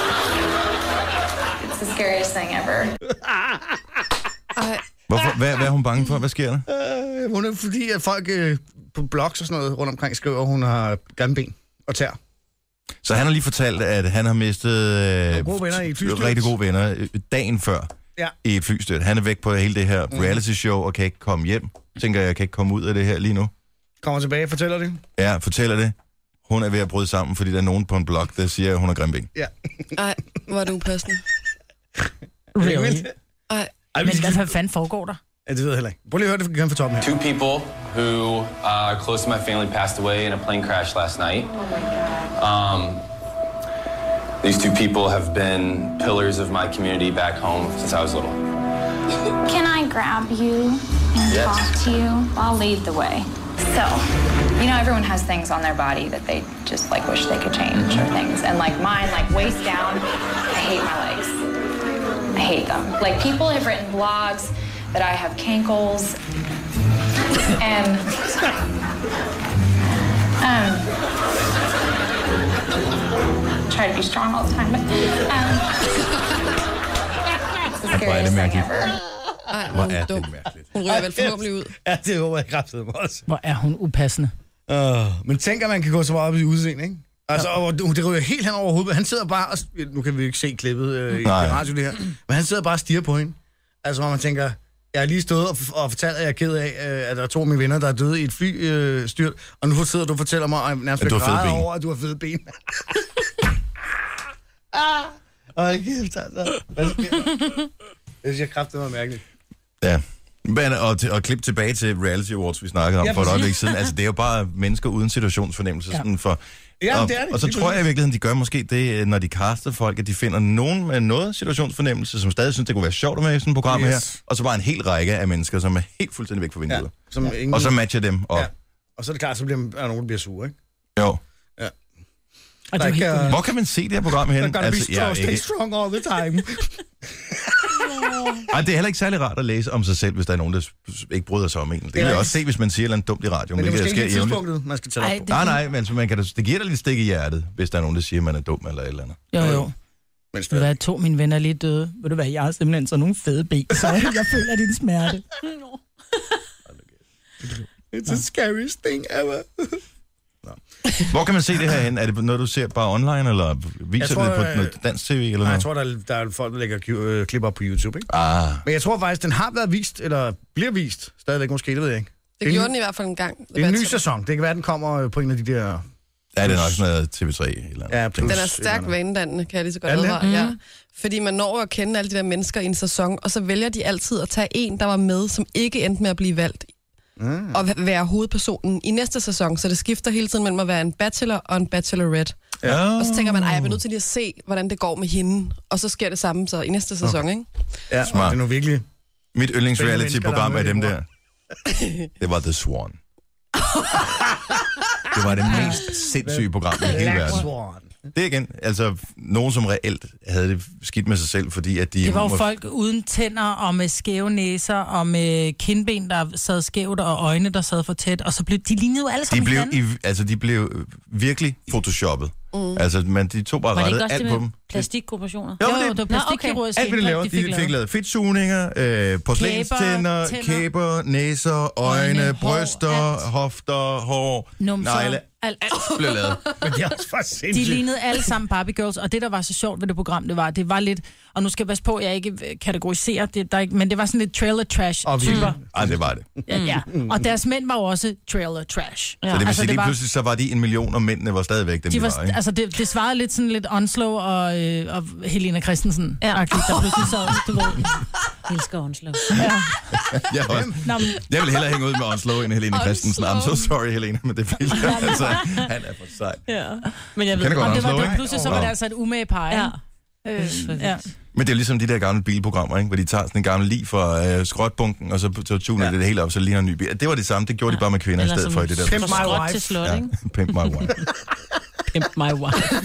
Speaker 9: it's the scariest thing ever.
Speaker 4: Ej,
Speaker 2: Hvorfor? Hvad, hvad er hun bange for? Hvad sker der?
Speaker 3: Øh, hun er fordi, at folk øh, på blogs og sådan noget rundt omkring skriver, at hun har grimme ben og tær.
Speaker 2: Så han har lige fortalt, at han har mistet øh,
Speaker 3: gode venner i et flystyrt.
Speaker 2: rigtig gode venner øh, dagen før
Speaker 3: Ja.
Speaker 2: i et flystyrt. Han er væk på hele det her reality show og kan ikke komme hjem. Tænker jeg, jeg kan ikke komme ud af det her lige nu.
Speaker 3: Kommer tilbage og fortæller det.
Speaker 2: Ja, fortæller det. Hun er ved at bryde sammen, fordi der er nogen på en blog, der siger, at hun har grimme ben.
Speaker 3: Ja.
Speaker 4: ej, hvor er du upassende.
Speaker 5: Really?
Speaker 4: Ej,
Speaker 3: Ej,
Speaker 5: Men hvad fanden foregår der?
Speaker 3: Ja, det ved jeg heller ikke. Prøv lige at høre det igen fra toppen her.
Speaker 8: Two people who uh, are close to my family passed away in a plane crash last night. Um, these two people have been pillars of my community back home since I was little.
Speaker 9: Can I grab you and
Speaker 8: Yes.
Speaker 9: talk to you? I'll lead the way. So, you know, everyone has things on their body that they just like wish they could change or things. And like mine, like waist down, I hate my legs. I hate them. Like people have written blogs that I have cankles and um, try to be strong all the time, but um, it's the scariest thing ever.
Speaker 4: ej,
Speaker 2: Hvor
Speaker 4: hvor
Speaker 2: er
Speaker 4: er dum.
Speaker 2: det mærkeligt.
Speaker 4: Hun ryger vel forhåbentlig ud.
Speaker 3: Ja, det håber jeg kraftedeme mig også.
Speaker 5: Hvor er hun upassende?
Speaker 3: Uh, men tænk, at man kan gå så meget op i udseende, ikke? Altså, ja. og det ryger helt hen over hovedet. Han sidder bare og... Nu kan vi jo ikke se klippet øh, i
Speaker 2: Nej.
Speaker 3: radio, det her. Men han sidder bare og stiger på hende. Altså, hvor man tænker... Jeg har lige stået og, og fortalt, at jeg er ked af, øh, at der er to af mine venner, der er døde i et flystyrt. Øh, styrt, og nu sidder du og fortæller mig, at jeg nærmest
Speaker 2: At du
Speaker 3: bliver
Speaker 2: har fede
Speaker 3: grædet
Speaker 2: ben.
Speaker 3: over, at du har fede ben. ah, og kæft, altså. Hvad sker der? Det siger kraftedeme mig mærkeligt.
Speaker 2: Ja. Men, og, til, og klip tilbage til Reality Awards, vi snakkede om
Speaker 3: Ja,
Speaker 2: ja, for et
Speaker 3: præcis.
Speaker 2: øjeblik siden. Altså, det er jo bare mennesker uden situationsfornemmelse.
Speaker 5: Ja.
Speaker 2: Sådan for,
Speaker 3: Ja,
Speaker 2: og,
Speaker 3: det er det.
Speaker 2: og så
Speaker 3: Det er
Speaker 2: tror jeg i virkeligheden, de gør måske det, når de caster folk, at de finder nogen med noget situationsfornemmelse, som stadig synes, det kunne være sjovt at være i sådan et program
Speaker 3: Yes.
Speaker 2: her, og så bare en hel række af mennesker, som er helt fuldstændig væk fra vinduet.
Speaker 3: Ja, som ingen...
Speaker 2: Og så matcher dem op.
Speaker 3: Ja. Og så er det klart, så bliver er der nogen, der bliver sure, ikke?
Speaker 2: Jo.
Speaker 3: Ja.
Speaker 5: Og
Speaker 3: Der
Speaker 5: det
Speaker 3: ikke,
Speaker 5: er
Speaker 3: uh,
Speaker 2: Hvor kan man se det her program hen?
Speaker 3: gotta
Speaker 2: Altså,
Speaker 3: be strong,
Speaker 2: jeg,
Speaker 3: stay
Speaker 2: ikke...
Speaker 3: strong all the time.
Speaker 2: Ej, det er heller ikke særlig rart at læse om sig selv, hvis der er nogen, der ikke bryder sig om en. Det kan jeg også se, hvis man siger noget dumt i radioen.
Speaker 3: Men det er måske
Speaker 2: sker
Speaker 3: ikke
Speaker 2: jævnligt.
Speaker 3: tidspunktet, man skal tage
Speaker 5: Ej,
Speaker 3: op på.
Speaker 5: det-
Speaker 2: Nej, nej, men altså, man kan, da- det giver dig lidt stik i hjertet, hvis der er nogen, der siger, at man er dum eller et eller andet.
Speaker 5: Jo, jo.
Speaker 3: Men
Speaker 5: Ved du hvad, to mine venner er lige døde. Ved du hvad, jeg har simpelthen sådan nogle fede ben, så jeg føler din smerte.
Speaker 3: It's the scariest thing ever.
Speaker 2: Hvor kan man se det her hen? Er det noget, du ser bare online, eller viser
Speaker 3: tror,
Speaker 2: det på
Speaker 3: øh,
Speaker 2: noget dansk tv? Eller
Speaker 3: Nej,
Speaker 2: noget?
Speaker 3: jeg tror, der er, der er folk, der lægger øh, klip op på YouTube, ikke?
Speaker 2: Ah,
Speaker 3: Men jeg tror faktisk, den har været vist, eller bliver vist stadigvæk måske, det ved jeg ikke.
Speaker 4: Det
Speaker 3: en-
Speaker 4: gjorde den i hvert fald en gang.
Speaker 3: Det er en ny sæson. Det kan være, den kommer øh, på en af de der...
Speaker 2: ja, det er nok sådan noget T V tre eller
Speaker 3: Ja,
Speaker 2: andet.
Speaker 3: plus,
Speaker 4: Den er stærkt vanedannende, kan jeg lige så godt
Speaker 3: Er den
Speaker 4: advare.
Speaker 3: det?
Speaker 4: Ja. Fordi man når at kende alle de der mennesker i en sæson, og så vælger de altid at tage en, der var med, som ikke endte med at blive valgt. Mm. Og være hovedpersonen i næste sæson, så det skifter hele tiden mellem at være en bachelor og en bachelorette.
Speaker 2: Ja.
Speaker 4: Og så tænker man, ej, jeg bliver nødt til lige at se, hvordan det går med hende. Og så sker det samme så i næste sæson, okay. Ikke?
Speaker 3: Ja,
Speaker 2: Smart.
Speaker 3: det er nu virkelig...
Speaker 2: Mit
Speaker 3: Spændende
Speaker 2: yndlingsreality-program
Speaker 3: mennesker,
Speaker 2: af
Speaker 3: der er
Speaker 2: dem
Speaker 3: med
Speaker 2: der, det var The Swan. Det var det mest sindssyge program i hele verden.
Speaker 3: Swan.
Speaker 2: Det er igen, altså nogen, som reelt havde det skidt med sig selv, fordi at de...
Speaker 5: Det var jo
Speaker 2: må-
Speaker 5: folk uden tænder og med skæve næser og med kindben, der sad skævt og øjne, der sad for tæt. Og så blev de lignede jo alle
Speaker 2: De
Speaker 5: sammen
Speaker 2: blev,
Speaker 5: hinanden.
Speaker 2: i, altså, de blev virkelig photoshoppet. Mm. Altså, man, de tog bare
Speaker 6: Var det ikke
Speaker 2: rettet
Speaker 6: også
Speaker 2: alt
Speaker 6: det
Speaker 2: på
Speaker 6: med
Speaker 2: dem.
Speaker 6: plastikoperationer?
Speaker 2: Jo,
Speaker 5: Jo,
Speaker 2: men
Speaker 5: jo,
Speaker 2: det-
Speaker 5: det var plastikkirurgisk
Speaker 2: Alt, hvad de laver,
Speaker 5: indgreb,
Speaker 2: de fik lavet fedtsugninger, øh, porcelænstænder,
Speaker 5: Kæber, tænder.
Speaker 2: kæber, næser, øjne,
Speaker 5: Øjne, hår,
Speaker 2: bryster,
Speaker 5: alt.
Speaker 2: hofter, hår,
Speaker 5: Numser,
Speaker 2: negle.
Speaker 5: alt.
Speaker 2: Alt blev lavet.
Speaker 3: Men det er også for
Speaker 5: De
Speaker 3: sindssygt.
Speaker 5: lignede alle sammen Barbie Girls, og det, der var så sjovt ved det program, det var, det var lidt, og nu skal jeg passe på, at jeg ikke kategoriserer det, der ikke, men det var sådan lidt trailer trash
Speaker 3: Og virkelig.
Speaker 5: typer.
Speaker 2: Ej, det var det.
Speaker 5: Ja, ja. Og deres mænd var jo også trailer trash.
Speaker 2: Så det vil
Speaker 5: Altså,
Speaker 2: sige,
Speaker 5: det
Speaker 2: lige
Speaker 5: var-
Speaker 2: pludselig så var de en million, og mændene var stadigvæk dem, de,
Speaker 5: De var,
Speaker 2: var, ikke?
Speaker 5: altså det, det svarede lidt sådan lidt Onslow og, øh, og Helena Christensen,
Speaker 6: Ja.
Speaker 5: ja. der pludselig sad, du ved.
Speaker 6: Jeg elsker Onslow.
Speaker 5: Ja.
Speaker 2: Jeg, også.
Speaker 5: Nå, men,
Speaker 2: Jeg vil hellere hænge ud med Onslow end Helene Christensen. I'm so sorry, Helene, men det vil jeg. Altså, han er for sej.
Speaker 6: Ja. Men jeg ved
Speaker 2: Kender godt
Speaker 5: og det var
Speaker 2: Onslow,
Speaker 5: det,
Speaker 2: ikke?
Speaker 5: pludselig så var det altså et umage par,
Speaker 6: Ja.
Speaker 5: ikke? Øh, ja.
Speaker 2: Men det er jo ligesom de der gamle bilprogrammer, ikke? Hvor de tager sådan en gammel lig fra øh, skrotbunken, og så, så tuner ja. det hele op, så ligner en ny bil. Det var det samme, det gjorde ja. de bare med kvinder
Speaker 6: Eller
Speaker 2: i stedet
Speaker 6: som
Speaker 2: for i det der.
Speaker 3: Pimp
Speaker 6: fra
Speaker 3: my
Speaker 6: skråt
Speaker 3: wife.
Speaker 6: til slot,
Speaker 2: Ja,
Speaker 6: ikke?
Speaker 2: pimp my wife.
Speaker 6: Pimp my wife.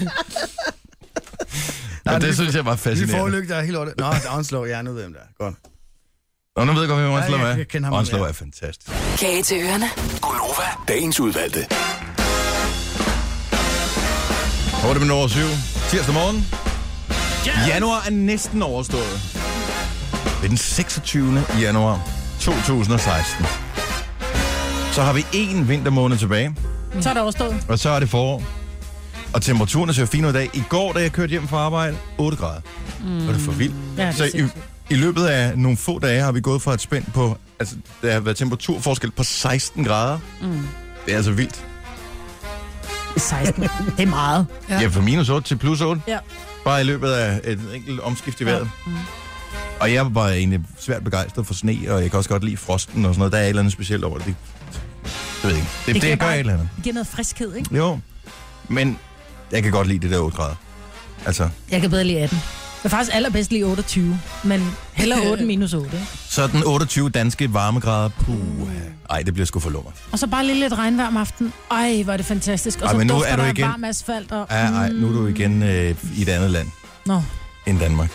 Speaker 2: Ja, det synes jeg var
Speaker 3: Vi
Speaker 2: fascinerende.
Speaker 3: forlygter er helt over det. Nå, det er Onslow, ja, nu ved jeg, hvem det er. Godt.
Speaker 2: Og nu ved jeg godt, hvem Onslow
Speaker 3: Ja,
Speaker 2: er.
Speaker 3: jeg- jeg kender ham,
Speaker 2: Onslow
Speaker 3: ja.
Speaker 2: er fantastisk.
Speaker 7: Kage til ørerne.
Speaker 10: Gunova, dagens udvalgte.
Speaker 2: otte minutter over syv. Tirsdag morgen. Januar er næsten overstået. Det er den seksogtyvende januar to tusind og seksten. Så har vi én vintermåned tilbage,
Speaker 5: Så er det overstået.
Speaker 2: og så er det forår. Og temperaturen ser fin ud i dag. I går, da jeg kørte hjem fra arbejde, otte grader. Mm. Var det for vildt?
Speaker 5: Ja, det er
Speaker 2: Så i,
Speaker 5: sindssygt.
Speaker 2: i løbet af nogle få dage har vi gået fra et spænd på, altså der har været temperaturforskel på seksten grader. Mm. Det er altså vildt.
Speaker 5: seksten. Det er meget.
Speaker 2: Ja, ja fra minus otte til plus otte.
Speaker 5: Ja.
Speaker 2: Bare i løbet af et enkelt omskift i vejret. Ja. Mm. Og jeg var bare egentlig svært begejstret for sne, og jeg kan også godt lide frosten og sådan noget. Der er et eller andet specielt over det. Det, det ved jeg ikke. Det, det, det
Speaker 5: giver
Speaker 2: gør
Speaker 5: bare-
Speaker 2: et eller andet.
Speaker 5: Det giver noget friskhed, ikke?
Speaker 2: Jo, men jeg kan godt lide det der otte grader. Altså,
Speaker 5: Jeg kan bedre lide atten. Jeg kan faktisk allerbedst lide otteogtyve, men hellere otte minus otte. Ikke?
Speaker 2: så den otteogtyve danske varmegrader, puh. Ej, det bliver sgu for lummer.
Speaker 5: Og så bare lige lidt regnvejr om aftenen. Ej, hvor er det fantastisk. Og
Speaker 2: Ej,
Speaker 5: så
Speaker 2: men nu
Speaker 5: dufter
Speaker 2: er du
Speaker 5: der
Speaker 2: igen-
Speaker 5: varm asfalt. Og,
Speaker 2: Ja, ej, nu er du igen øh, i et andet land
Speaker 5: Nå,
Speaker 2: end Danmark.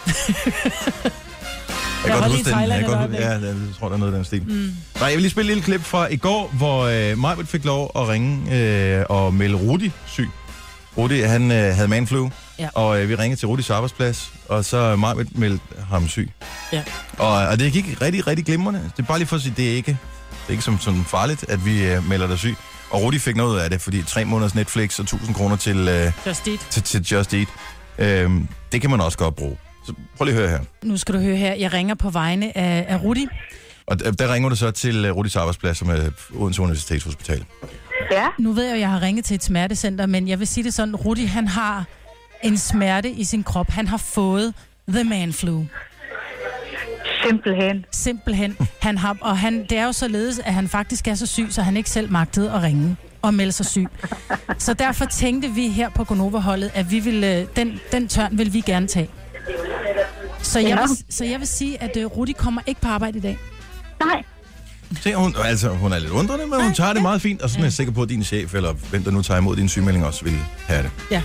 Speaker 2: Jeg,
Speaker 5: Jeg var
Speaker 2: kan
Speaker 5: lige
Speaker 2: godt
Speaker 5: i
Speaker 2: huske den.
Speaker 5: Thailand
Speaker 2: Jeg, kan
Speaker 5: et
Speaker 2: godt, ja,
Speaker 5: øjeblik.
Speaker 2: jeg tror, der er noget af den stil. Mm. Nej, jeg vil lige spille et lille klip fra i går, hvor øh, Majbert fik lov at ringe øh, og melde Rudi syg. Rudi, han øh, havde manflu,
Speaker 5: Ja.
Speaker 2: og øh, vi ringede til Rudis arbejdsplads, og så Majbert meldte ham syg.
Speaker 5: Ja.
Speaker 2: Og, og det gik rigtig, rigtig glimrende. Det er bare lige for at sige, det er ikke, det er ikke som, sådan farligt, at vi øh, melder dig syg. Og Rudi fik noget af det, fordi tre måneders Netflix og tusind kroner til, øh,
Speaker 5: Just Eat.
Speaker 2: til, til Just Eat, øh, det kan man også godt bruge. Så prøv lige at høre her.
Speaker 5: Nu skal du høre her. Jeg ringer på vegne af, af Rudi.
Speaker 2: Og der, der ringer du så til uh, Rudis arbejdsplads, som er Odense Universitetshospital.
Speaker 11: Ja.
Speaker 5: Nu ved jeg jo, at jeg har ringet til et smertecenter, men jeg vil sige det sådan, Rudi, han har en smerte i sin krop. Han har fået the man flu.
Speaker 11: Simpelthen.
Speaker 5: Simpelthen. Han har, og han, det er jo således, at han faktisk er så syg, så han ikke selv magtede at ringe. at melde sig syg. Så derfor tænkte vi her på Gonova-holdet, at vi ville, den, den tørn vil vi gerne tage. Så jeg vil, så jeg vil sige, at uh, Rudi kommer ikke på arbejde i dag.
Speaker 11: Nej.
Speaker 2: Se, hun, altså, hun er lidt undrende, men hun tager det meget fint, og så er jeg sikker på, at din chef, eller hvem der nu tager imod din sygemelding, også vil have det.
Speaker 5: Ja.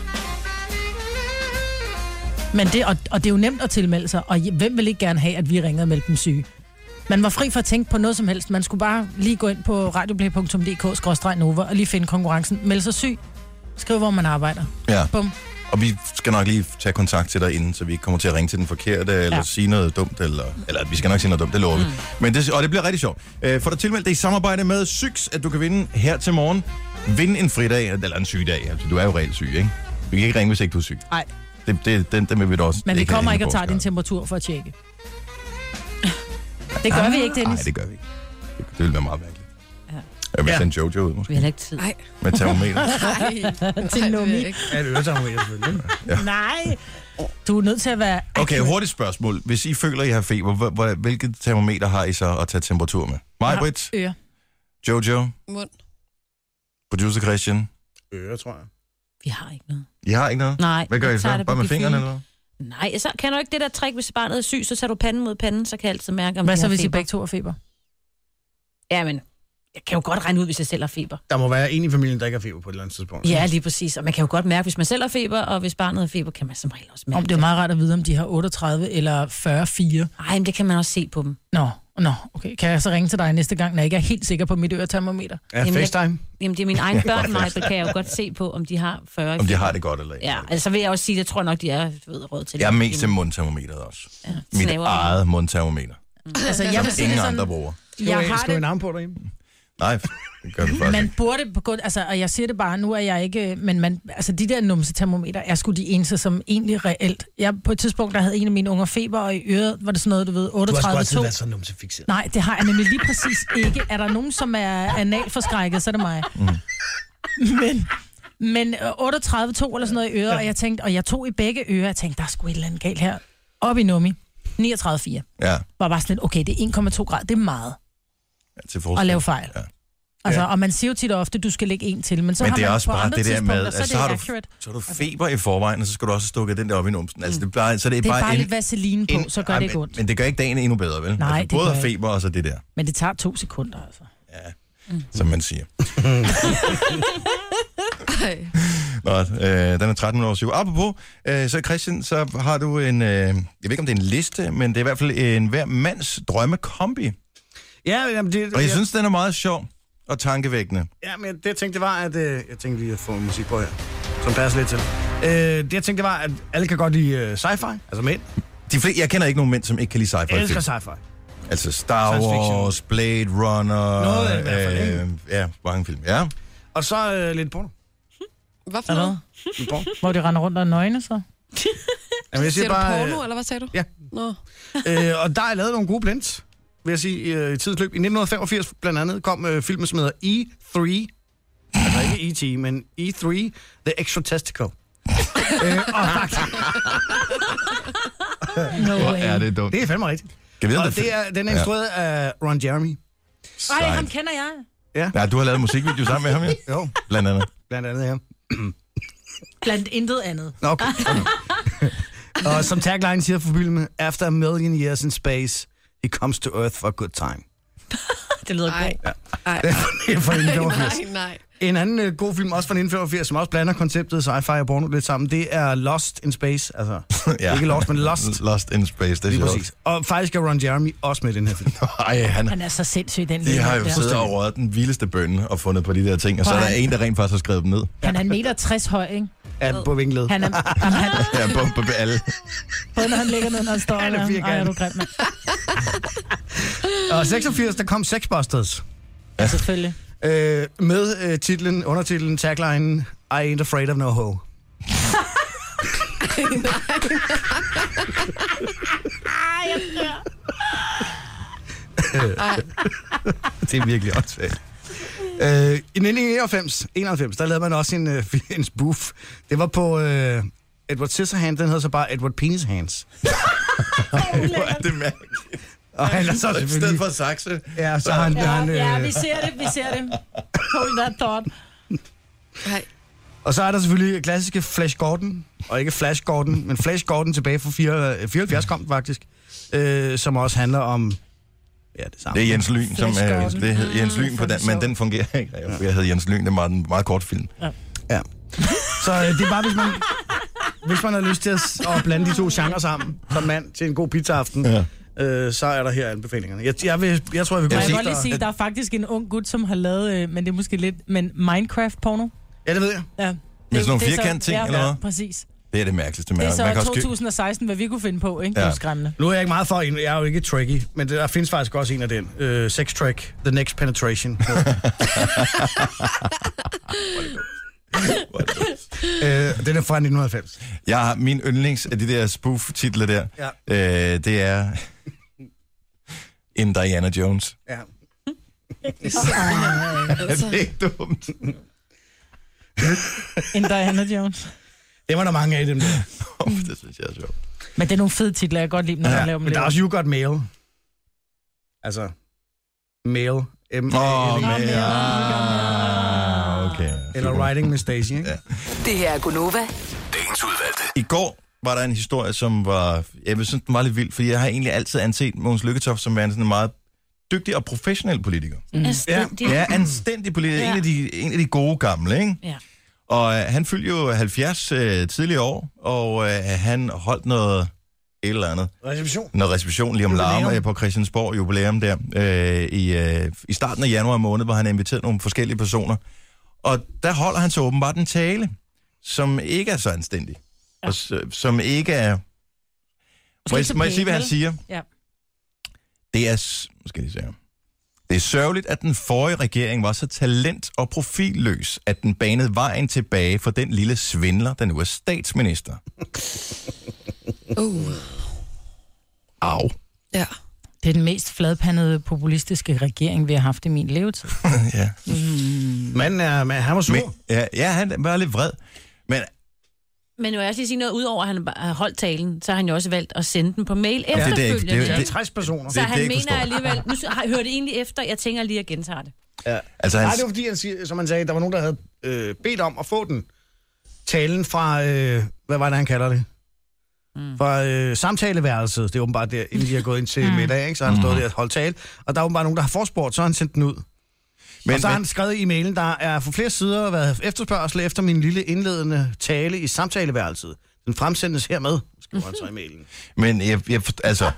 Speaker 5: Men det, og, og det er jo nemt at tilmelde sig, og hvem vil ikke gerne have, at vi ringer og melder dem syge? Man var fri for at tænke på noget som helst. Man skulle bare lige gå ind på radioplay punktum d k skråstreg nova og lige finde konkurrencen. Meld sig syg. Skriv, hvor man arbejder.
Speaker 2: Ja.
Speaker 5: Bum.
Speaker 2: Og vi skal nok lige tage kontakt til dig inden, så vi ikke kommer til at ringe til den forkerte, eller ja. sige noget dumt, eller, eller vi skal nok sige noget dumt, det lover vi. Mm. Men det, og det bliver rigtig sjovt. Øh, for dig tilmeldt det i samarbejde med Syks, at du kan vinde her til morgen. Vinde en fridag, eller en sygedag. Altså, du er jo reelt syg, ikke? Vi kan ikke ringe, hvis ikke du er syg.
Speaker 5: Nej.
Speaker 2: Det, det, den, den vil vi da også.
Speaker 5: Men vi
Speaker 2: ikke
Speaker 5: kommer ikke
Speaker 2: at
Speaker 5: at tage din temperatur for at tjekke. Det gør ah, vi ikke, Dennis.
Speaker 2: Nej, det gør vi ikke. Det, det vil være meget mærkeligt.
Speaker 6: Ja.
Speaker 2: Jeg vil
Speaker 3: Ja.
Speaker 2: sende Jojo ud, måske.
Speaker 6: Vi har ikke tid.
Speaker 4: Nej.
Speaker 2: Med termometer.
Speaker 4: Nej,
Speaker 5: Til Nomi.
Speaker 3: Ja, det øretermometer selvfølgelig.
Speaker 2: Ja.
Speaker 5: Nej. Du er nødt til at være...
Speaker 2: Okay, hurtigt spørgsmål. Hvis I føler, I har feber, hvor, hvor, hvilket termometer har I så at tage temperatur med? Mig, Britt?
Speaker 5: Øre.
Speaker 2: Jojo?
Speaker 4: Mund.
Speaker 2: Producer Christian?
Speaker 3: Øre, tror jeg.
Speaker 6: Vi har ikke noget.
Speaker 2: I har ikke noget?
Speaker 6: Nej.
Speaker 2: Hvad gør
Speaker 6: jeg
Speaker 2: I så?
Speaker 6: tager det
Speaker 2: Bare
Speaker 6: på
Speaker 2: med
Speaker 6: gefyl.
Speaker 2: fingrene, eller hvad?
Speaker 6: Nej, så kan du ikke det der trick, hvis barnet er syg, så tager du panden mod panden, så kan jeg altid mærke, om
Speaker 5: Hvad
Speaker 6: de
Speaker 5: så,
Speaker 6: har
Speaker 5: hvis I
Speaker 6: feber.
Speaker 5: begge to har feber?
Speaker 6: Ja, men jeg kan jo godt regne ud, hvis jeg selv har feber.
Speaker 3: Der må være en i familien, der ikke har feber på et eller andet tidspunkt.
Speaker 6: Ja, lige præcis. Og man kan jo godt mærke, hvis man selv har feber, og hvis barnet har feber, kan man som regel også mærke
Speaker 5: Om det er meget rart at vide, om de har otteogtredive eller fyrre fire.
Speaker 6: Nej, men det kan man også se på dem.
Speaker 5: Nå, nå, okay. Kan jeg så ringe til dig næste gang, når jeg ikke er helt sikker på mit øretermometer?
Speaker 3: Ja,
Speaker 6: Jamen, jeg-
Speaker 3: FaceTime.
Speaker 6: Jamen, det er mine egne børn, mig, det kan jeg jo godt se på, om de har fyrre. i
Speaker 2: Om de
Speaker 6: feber.
Speaker 2: har det godt eller ikke.
Speaker 6: Ja, altså så vil jeg også sige, det tror jeg nok, de er du ved, råd til det.
Speaker 2: Jeg er mest til mundtermometeret også.
Speaker 6: Ja,
Speaker 2: Mit
Speaker 6: snæver.
Speaker 2: eget mundtermometer.
Speaker 5: Altså, jeg vil sige
Speaker 2: Ingen
Speaker 5: det sådan...
Speaker 2: andre bruger.
Speaker 5: Jeg har
Speaker 3: Skal vi
Speaker 5: det...
Speaker 3: navn på derhjemme?
Speaker 2: Nej, det gør vi faktisk
Speaker 5: Man
Speaker 2: ikke.
Speaker 5: burde på godt, altså, og jeg siger det bare, nu er jeg ikke, men man, altså de der numsetermometer er sgu de eneste, som egentlig reelt. Jeg på et tidspunkt, der havde en af mine unger feber, og i øret var det sådan noget, du ved,
Speaker 3: Du har sgu
Speaker 5: otteogtredive
Speaker 3: altid
Speaker 5: komma to.
Speaker 3: været så numsefixeret.
Speaker 5: Nej, det har jeg nemlig lige præcis ikke. Er der nogen, som er analforskrækket, så er det mig. Mm. Men, men øh, otteogtredive komma to eller sådan noget i øret, og jeg tænkte, og jeg tog i begge ører, og jeg tænkte, der er sgu et eller andet galt her. Op i nummi, niogtredive komma fire.
Speaker 2: Ja,
Speaker 5: Var bare sådan lidt, okay, det er en komma to grader, det er meget
Speaker 2: ja, til forskel.
Speaker 5: at lave fejl.
Speaker 2: Ja.
Speaker 5: Altså,
Speaker 3: Ja.
Speaker 5: og man siger jo tit og ofte, du skal lægge en til, men så
Speaker 2: Men
Speaker 5: har
Speaker 2: det er
Speaker 5: man
Speaker 2: også
Speaker 5: på
Speaker 2: bare
Speaker 5: andre
Speaker 2: det der med,
Speaker 5: tidspunkter, så er
Speaker 2: altså,
Speaker 5: det
Speaker 2: så har du,
Speaker 5: accurate.
Speaker 2: så har du feber i forvejen, og så skal du også stukke den der op i numsen. Altså, det er bare, så det er
Speaker 5: Det er
Speaker 2: bare,
Speaker 5: bare
Speaker 2: en,
Speaker 5: lidt vaseline på,
Speaker 2: en-
Speaker 5: så gør
Speaker 2: Ej,
Speaker 5: det ikke
Speaker 2: men,
Speaker 5: ondt.
Speaker 2: men det gør ikke dagen endnu bedre, vel?
Speaker 5: Nej,
Speaker 2: altså,
Speaker 5: det
Speaker 2: både
Speaker 5: gør
Speaker 2: af
Speaker 5: ikke.
Speaker 2: feber og så det der,
Speaker 5: Men det tager to sekunder, altså.
Speaker 2: som man siger.
Speaker 4: Ej.
Speaker 2: Nå, øh, den er tretten over syv. Apropos, øh, så Christian, så har du en, øh, jeg ved ikke om det er en liste, men det er i hvert fald en hver mands drømmekombi.
Speaker 3: Ja, jamen, det,
Speaker 2: Og jeg
Speaker 3: ja,
Speaker 2: synes, den er meget sjov og tankevækkende.
Speaker 3: ja, men det jeg tænkte, det var, at... Øh, jeg tænkte lige at få musik på her, som passer lidt til. Øh, det jeg tænkte, det var, at alle kan godt lide øh, sci-fi, altså mænd.
Speaker 2: De flere, jeg kender ikke nogen mænd, som ikke kan lide sci-fi
Speaker 3: Jeg elsker
Speaker 2: film.
Speaker 3: sci-fi.
Speaker 2: Altså Star
Speaker 3: Science fiction.
Speaker 2: Wars, Blade Runner,
Speaker 3: Noget af det i hvert fald, ikke?
Speaker 2: øh, ja, mange film. Ja.
Speaker 3: Og så øh, lidt porno.
Speaker 4: Hvad for
Speaker 5: Er
Speaker 4: noget?
Speaker 3: Lidt porno.
Speaker 5: Hvor de render rundt og er nøgne, så?
Speaker 3: Jamen, jeg
Speaker 4: Siger du
Speaker 3: bare,
Speaker 4: porno, eller hvad sagde du?
Speaker 3: ja.
Speaker 4: Nå.
Speaker 3: øh, og der er lavet nogle gode blends, vil jeg sige, øh, i tidens løb. I nitten femogfirs blandt andet kom øh, filmen, som hedder E tre. Altså ikke E T, men E tre, The Extra Testicle. øh, og faktisk,
Speaker 5: No
Speaker 2: Hvor
Speaker 5: way.
Speaker 2: er det dumt.
Speaker 3: det er fandme rigtigt.
Speaker 2: Kan vi vide, om
Speaker 3: Og det er, den er instrueret af Ron Jeremy.
Speaker 5: Ej, ham kender jeg.
Speaker 2: Ja, du har lavet musikvideo sammen med ham, ja?
Speaker 3: Jo,
Speaker 2: Blandt andet.
Speaker 3: blandt andet her.
Speaker 5: Blandt intet andet.
Speaker 3: Nå, okay. Og som tagline siger for filmen, After a million years in space, he comes to Earth for a good time.
Speaker 5: Det lyder
Speaker 4: Ej.
Speaker 5: godt.
Speaker 4: Ej.
Speaker 3: Det er fra nitten femogfirs.
Speaker 4: Nej, nej.
Speaker 3: En anden uh, god film, også fra nitten femogfirs, som også blander konceptet sci-fi og porno lidt sammen, det er Lost in Space. Altså,
Speaker 2: Ja.
Speaker 3: ikke Lost, men Lost.
Speaker 2: Lost in Space, det er
Speaker 3: Lige
Speaker 2: sjovt.
Speaker 3: præcis. Og faktisk er Ron Jeremy også med i den her film.
Speaker 2: Ej, han,
Speaker 5: Han er så sindssyg, den
Speaker 2: de
Speaker 5: lille
Speaker 2: har
Speaker 5: mand
Speaker 2: jo
Speaker 5: der.
Speaker 2: siddet og røget den vildeste bønne og fundet på de der ting, og så er
Speaker 5: Prøv
Speaker 2: der
Speaker 5: at-
Speaker 2: en, der rent faktisk har skrevet dem ned.
Speaker 5: Han er en meter tres høj, ikke?
Speaker 3: Er på vinkeled.
Speaker 5: Han er, jamen, han,
Speaker 2: Ja, bumper på alle.
Speaker 5: både når han ligger ned, når han står.
Speaker 3: Han er
Speaker 5: og-
Speaker 3: firkantet.
Speaker 5: Ej, er du grim, mand.
Speaker 3: Og seksogfirs, der kom Sexbusters.
Speaker 5: Ja, selvfølgelig.
Speaker 3: Øh, med øh, titlen, undertitlen, taglinen, I ain't afraid of no hoe.
Speaker 2: Det er virkelig åndssvagt.
Speaker 3: Øh, I nitten enoghalvfems, enoghalvfems, der lavede man også en, øh, en spoof. Det var på øh, Edward Scissorhands, den hedder så bare Edward Penis Hands.
Speaker 2: Hvor er det mærkeligt.
Speaker 3: Og han er så
Speaker 2: I stedet
Speaker 3: selvfølgelig...
Speaker 2: for sakse.
Speaker 3: Ja, så har han...
Speaker 5: Ja,
Speaker 3: han
Speaker 5: ja, vi ser det, vi ser det. Hold that thought.
Speaker 4: Nej.
Speaker 3: Og så er der selvfølgelig klassiske Flash Gordon, og ikke Flash Gordon, men Flash Gordon tilbage fra fireoghalvfjerds kom den faktisk, øh, som også handler om... Ja, det samme.
Speaker 2: Det er Jens Lyn, som er, det hed Jens Lyn på den, men den fungerer ikke. Jeg hedder Jens Lyn, det er meget, en meget kort film.
Speaker 3: Ja. ja. Så øh, det er bare, hvis man, hvis man har lyst til at, at blande de to genrer sammen, som mand til en god pizzaaften, ja. øh, så er der her anbefalingerne. Jeg, jeg, vil, jeg tror, jeg vil gå...
Speaker 5: Jeg vil godt lige sige, der er faktisk en ung gut, som har lavet, øh, men det er måske lidt, men Minecraft-porno.
Speaker 3: Ja, det ved jeg.
Speaker 5: Ja.
Speaker 2: Med sådan nogle firkant ting,
Speaker 5: ja,
Speaker 2: eller hvad?
Speaker 5: Ja, præcis.
Speaker 2: Det er det mærkeligste med.
Speaker 5: Det er så
Speaker 2: man kan
Speaker 5: to tusind og seksten, hvad vi kunne finde på, ikke? Ja. Det er skræmmende.
Speaker 3: Nu er jeg ikke meget for en, jeg er jo ikke tricky, men der findes faktisk også en af den. Uh, sex track, The Next Penetration. uh, den er fra nitten halvfems.
Speaker 2: Jeg har min yndlings af de der spoof-titler der. Ja. Uh, det er en Diana Jones.
Speaker 3: Ja.
Speaker 2: Det er ikke dumt.
Speaker 5: En Diana Jones.
Speaker 3: Det var der mange af dem der.
Speaker 2: Det synes jeg er sjovt.
Speaker 5: Men det er nogle fede titler, jeg godt lide, når ja, man laver dem.
Speaker 3: Men der er også You Got Mail. Altså, mail. M
Speaker 2: Åh, oh, mail. Ah, okay.
Speaker 3: Eller Writing med Stacey, ikke?
Speaker 7: Ja. Det her er Gunova.
Speaker 10: Dagens udvalgte.
Speaker 2: I går var der en historie, som var, jeg synes, den var lidt vild, fordi jeg har egentlig altid anset Mogens Lykketoft som en sådan en meget dygtig og professionel politiker.
Speaker 6: Mm. Anstændig.
Speaker 2: Ja, anstændig politiker. Ja. En, af de, en af de gode gamle, ikke?
Speaker 6: Ja.
Speaker 2: Og øh, han fyldte jo halvfjerds øh, tidligere år, og øh, han holdt noget et eller andet.
Speaker 3: Reception.
Speaker 2: Noget reception lige om larme på Christiansborg, jubilæum der, øh, i, øh, i starten af januar måned, hvor han har inviteret nogle forskellige personer. Og der holder han så åbenbart en tale, som ikke er så anstændig. Ja. Og som ikke er... Må jeg, må jeg sige, hvad han siger?
Speaker 5: Ja.
Speaker 2: Det er... Måske lige sige. Det er sørgeligt, at den forrige regering var så talent- og profilløs, at den banede vejen tilbage for den lille svindler, der nu er statsminister.
Speaker 4: Uh.
Speaker 2: Au.
Speaker 4: Ja.
Speaker 5: Det er den mest fladpandede populistiske regering, vi har haft i min levetid.
Speaker 2: Ja.
Speaker 5: Mm.
Speaker 3: Manden er, man, han var sur.
Speaker 2: Men, ja, ja, han var lidt vred. Men
Speaker 6: Men nu er jeg også lige sige noget, udover at han har holdt talen, så har han jo også valgt at sende den på mail ja, efterfølgende.
Speaker 2: Det er, det er,
Speaker 3: det er tres personer.
Speaker 6: Så
Speaker 2: det,
Speaker 6: han
Speaker 2: det,
Speaker 6: mener alligevel, nu har jeg hørt det egentlig efter, jeg tænker lige at gentage det.
Speaker 3: Ja.
Speaker 2: Altså,
Speaker 3: Nej,
Speaker 2: hans...
Speaker 3: det var fordi, han siger, som han sagde, der var nogen, der havde øh, bedt om at få den. Talen fra, øh, hvad var det, han kalder det? Mm. Fra øh, samtaleværelset. Det er åbenbart der, inden de har gået ind til mm. middag, ikke? Så har han stået mm. der og holdt tale. Og der er åbenbart nogen, der har forspurgt, så har han sendt den ud. Men, og så har men... han skrevet i mailen, der er for flere sider været efterspørgsel efter min lille indledende tale i samtaleværelset. Den fremsendes hermed, skriver han så i mailen.
Speaker 2: Men jeg, jeg altså,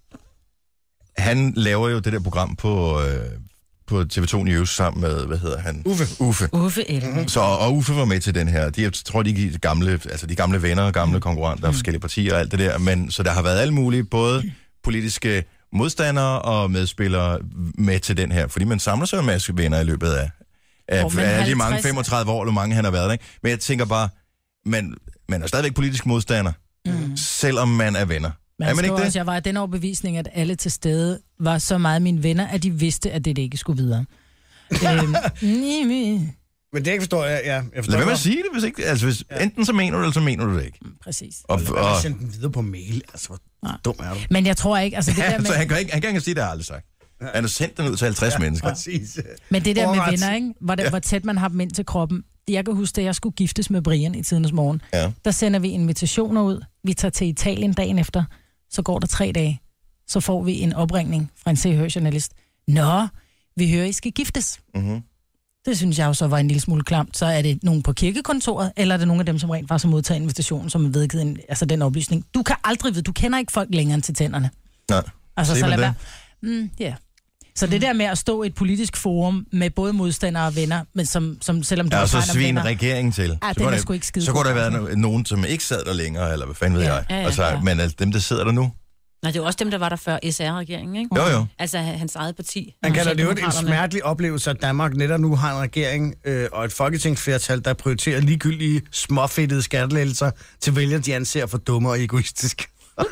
Speaker 2: han laver jo det der program på, øh, på T V to News sammen med, hvad hedder han?
Speaker 3: Uffe.
Speaker 2: Uffe.
Speaker 6: Uffe mm-hmm.
Speaker 2: Så, og Uffe var med til den her. De, jeg tror, de er de gamle, altså de gamle venner og gamle konkurrenter af mm. forskellige partier og alt det der. Men så der har været alle mulige, både politiske modstandere og medspillere med til den her. Fordi man samler sig en masse venner i løbet af, af, oh, af de mange femogtredive år, eller mange han har været der. Ikke? Men jeg tænker bare, man, man er stadigvæk politisk modstander, mm. selvom man er venner.
Speaker 5: Men
Speaker 2: er man ikke det?
Speaker 5: Også, jeg var af den overbevisning, at alle til stede var så meget mine venner, at de vidste, at det ikke skulle videre. øhm,
Speaker 3: Men det ikke forstår jeg. Ja, jeg forstår
Speaker 2: lad være med at sige det, hvis ikke. Altså, hvis, ja. Enten så mener du det, eller så mener du det ikke.
Speaker 5: Præcis.
Speaker 2: Og,
Speaker 3: og, og sende den videre på mail. Altså, hvor ja. dum er du?
Speaker 5: Men jeg tror ikke, altså det
Speaker 2: ja,
Speaker 5: der med...
Speaker 2: så han kan ikke, han kan ikke sige, det har aldrig sagt. Han har sendt den ud til halvtreds ja, mennesker.
Speaker 3: Præcis.
Speaker 5: Men det der Forret. med venner, ikke? Hvor, det, ja. hvor tæt man har dem ind til kroppen. Jeg kan huske, at jeg skulle giftes med Brian i tidens morgen. Ja. Der sender vi invitationer ud. Vi tager til Italien dagen efter. Så går der tre dage. Så får vi en opringning fra en Se og Hør-journalist. Nå, vi hører, I skal giftes.
Speaker 2: Mm-hmm.
Speaker 5: Det synes jeg jo så var en lille smule klamt. Så er det nogen på kirkekontoret, eller er det nogen af dem, som rent faktisk har modtaget invitationen, som har vedgivet altså den oplysning. Du kan aldrig vide, du kender ikke folk længere end til tænderne.
Speaker 2: Nej.
Speaker 5: Altså, så lad være. Mm, yeah. Så det der med at stå i et politisk forum med både modstandere og venner, men som, som selvom du
Speaker 2: ja,
Speaker 5: har
Speaker 2: så svin regeringen til.
Speaker 5: Ja,
Speaker 2: så,
Speaker 5: det sgu ikke skide
Speaker 2: så kunne der være nogen, som ikke sad der længere, eller hvad fanden ved
Speaker 6: ja,
Speaker 2: jeg.
Speaker 6: Ja, ja,
Speaker 2: altså,
Speaker 6: ja.
Speaker 2: Men altså, dem, der sidder der nu.
Speaker 6: Nej, det er jo også dem, der var der før S R-regeringen, ikke?
Speaker 2: Jo, jo.
Speaker 6: Altså hans eget parti.
Speaker 3: Han kalder det jo en smertelig oplevelse, at Danmark netop nu har en regering øh, og et folketingsflertal, der prioriterer ligegyldige, småfedtede skattelettelser til vælgere, de anser for dumme og egoistisk.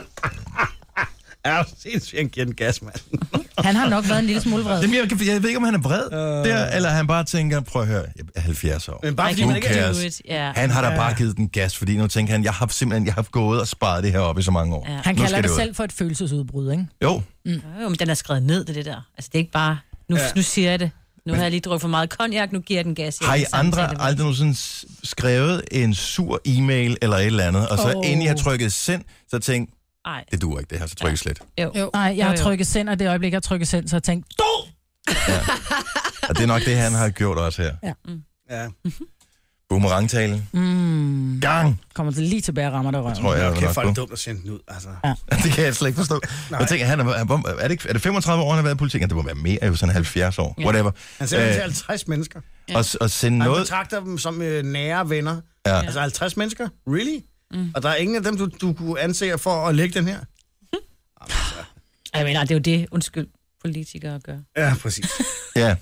Speaker 3: Er du sindssygt, han giver den gas, mand.
Speaker 5: Han har nok været en lille smule vred.
Speaker 2: Jamen, jeg, jeg ved ikke, om han er vred uh... der, eller han bare tænker, prøv at høre, jeg er halvfjerds år.
Speaker 3: Men bare fordi man ikke
Speaker 6: er it. Yeah.
Speaker 2: Han har da bare givet den gas, fordi nu tænker han, jeg har simpelthen jeg har gået og sparet det her op i så mange år.
Speaker 5: Ja. Han kalder det, det selv for et følelsesudbrud, ikke?
Speaker 2: Jo.
Speaker 6: Mm. Jo, men den er skrevet ned, det, det der. Altså, det er ikke bare, nu, ja. nu siger jeg det. Nu har jeg lige drukket for meget cognac, nu giver jeg den gas.
Speaker 2: Har I andre aldrig nogensinde s- skrevet en sur e-mail eller et eller andet, og så
Speaker 5: Oh.
Speaker 2: inden I har trykket send, så tænkt,
Speaker 6: Nej.
Speaker 2: det duer ikke, det her, så trykker slet.
Speaker 6: Jo.
Speaker 5: Nej, jeg
Speaker 6: Jo,
Speaker 5: har
Speaker 6: jo.
Speaker 5: trykket send, og det øjeblik, jeg har trykket send, så har jeg tænkt, du!
Speaker 2: Og det er nok det, han har gjort også her.
Speaker 5: Ja.
Speaker 3: Ja.
Speaker 2: Boomerangtalen.
Speaker 5: Mm.
Speaker 2: Gang!
Speaker 5: Kommer til lige tilbage og rammer der røven.
Speaker 2: Tror jeg,
Speaker 3: Jeg
Speaker 2: jeg
Speaker 3: kan
Speaker 2: nok
Speaker 3: få det
Speaker 2: på.
Speaker 3: dumt at sende den ud, altså.
Speaker 5: Ja.
Speaker 2: Det kan jeg slet ikke forstå. Jeg tænker, han er, er, det ikke, er det femogtredive år, han har været i politik? Ja, det må være mere, jo sådan halvfjerds år.
Speaker 6: Ja.
Speaker 2: Whatever.
Speaker 3: Han sender øh, til
Speaker 2: Øh,
Speaker 3: halvtreds mennesker.
Speaker 2: og, og sende
Speaker 3: Han
Speaker 2: noget...
Speaker 3: betragter dem som øh, nære venner.
Speaker 2: Ja.
Speaker 3: Altså halvtreds mennesker? Really? Mm. Og der er ingen af dem, du, du kunne anse for at lægge den her?
Speaker 6: Jeg mener, det er jo det, undskyld, politikere gør.
Speaker 3: Ja, præcis.
Speaker 2: Ja.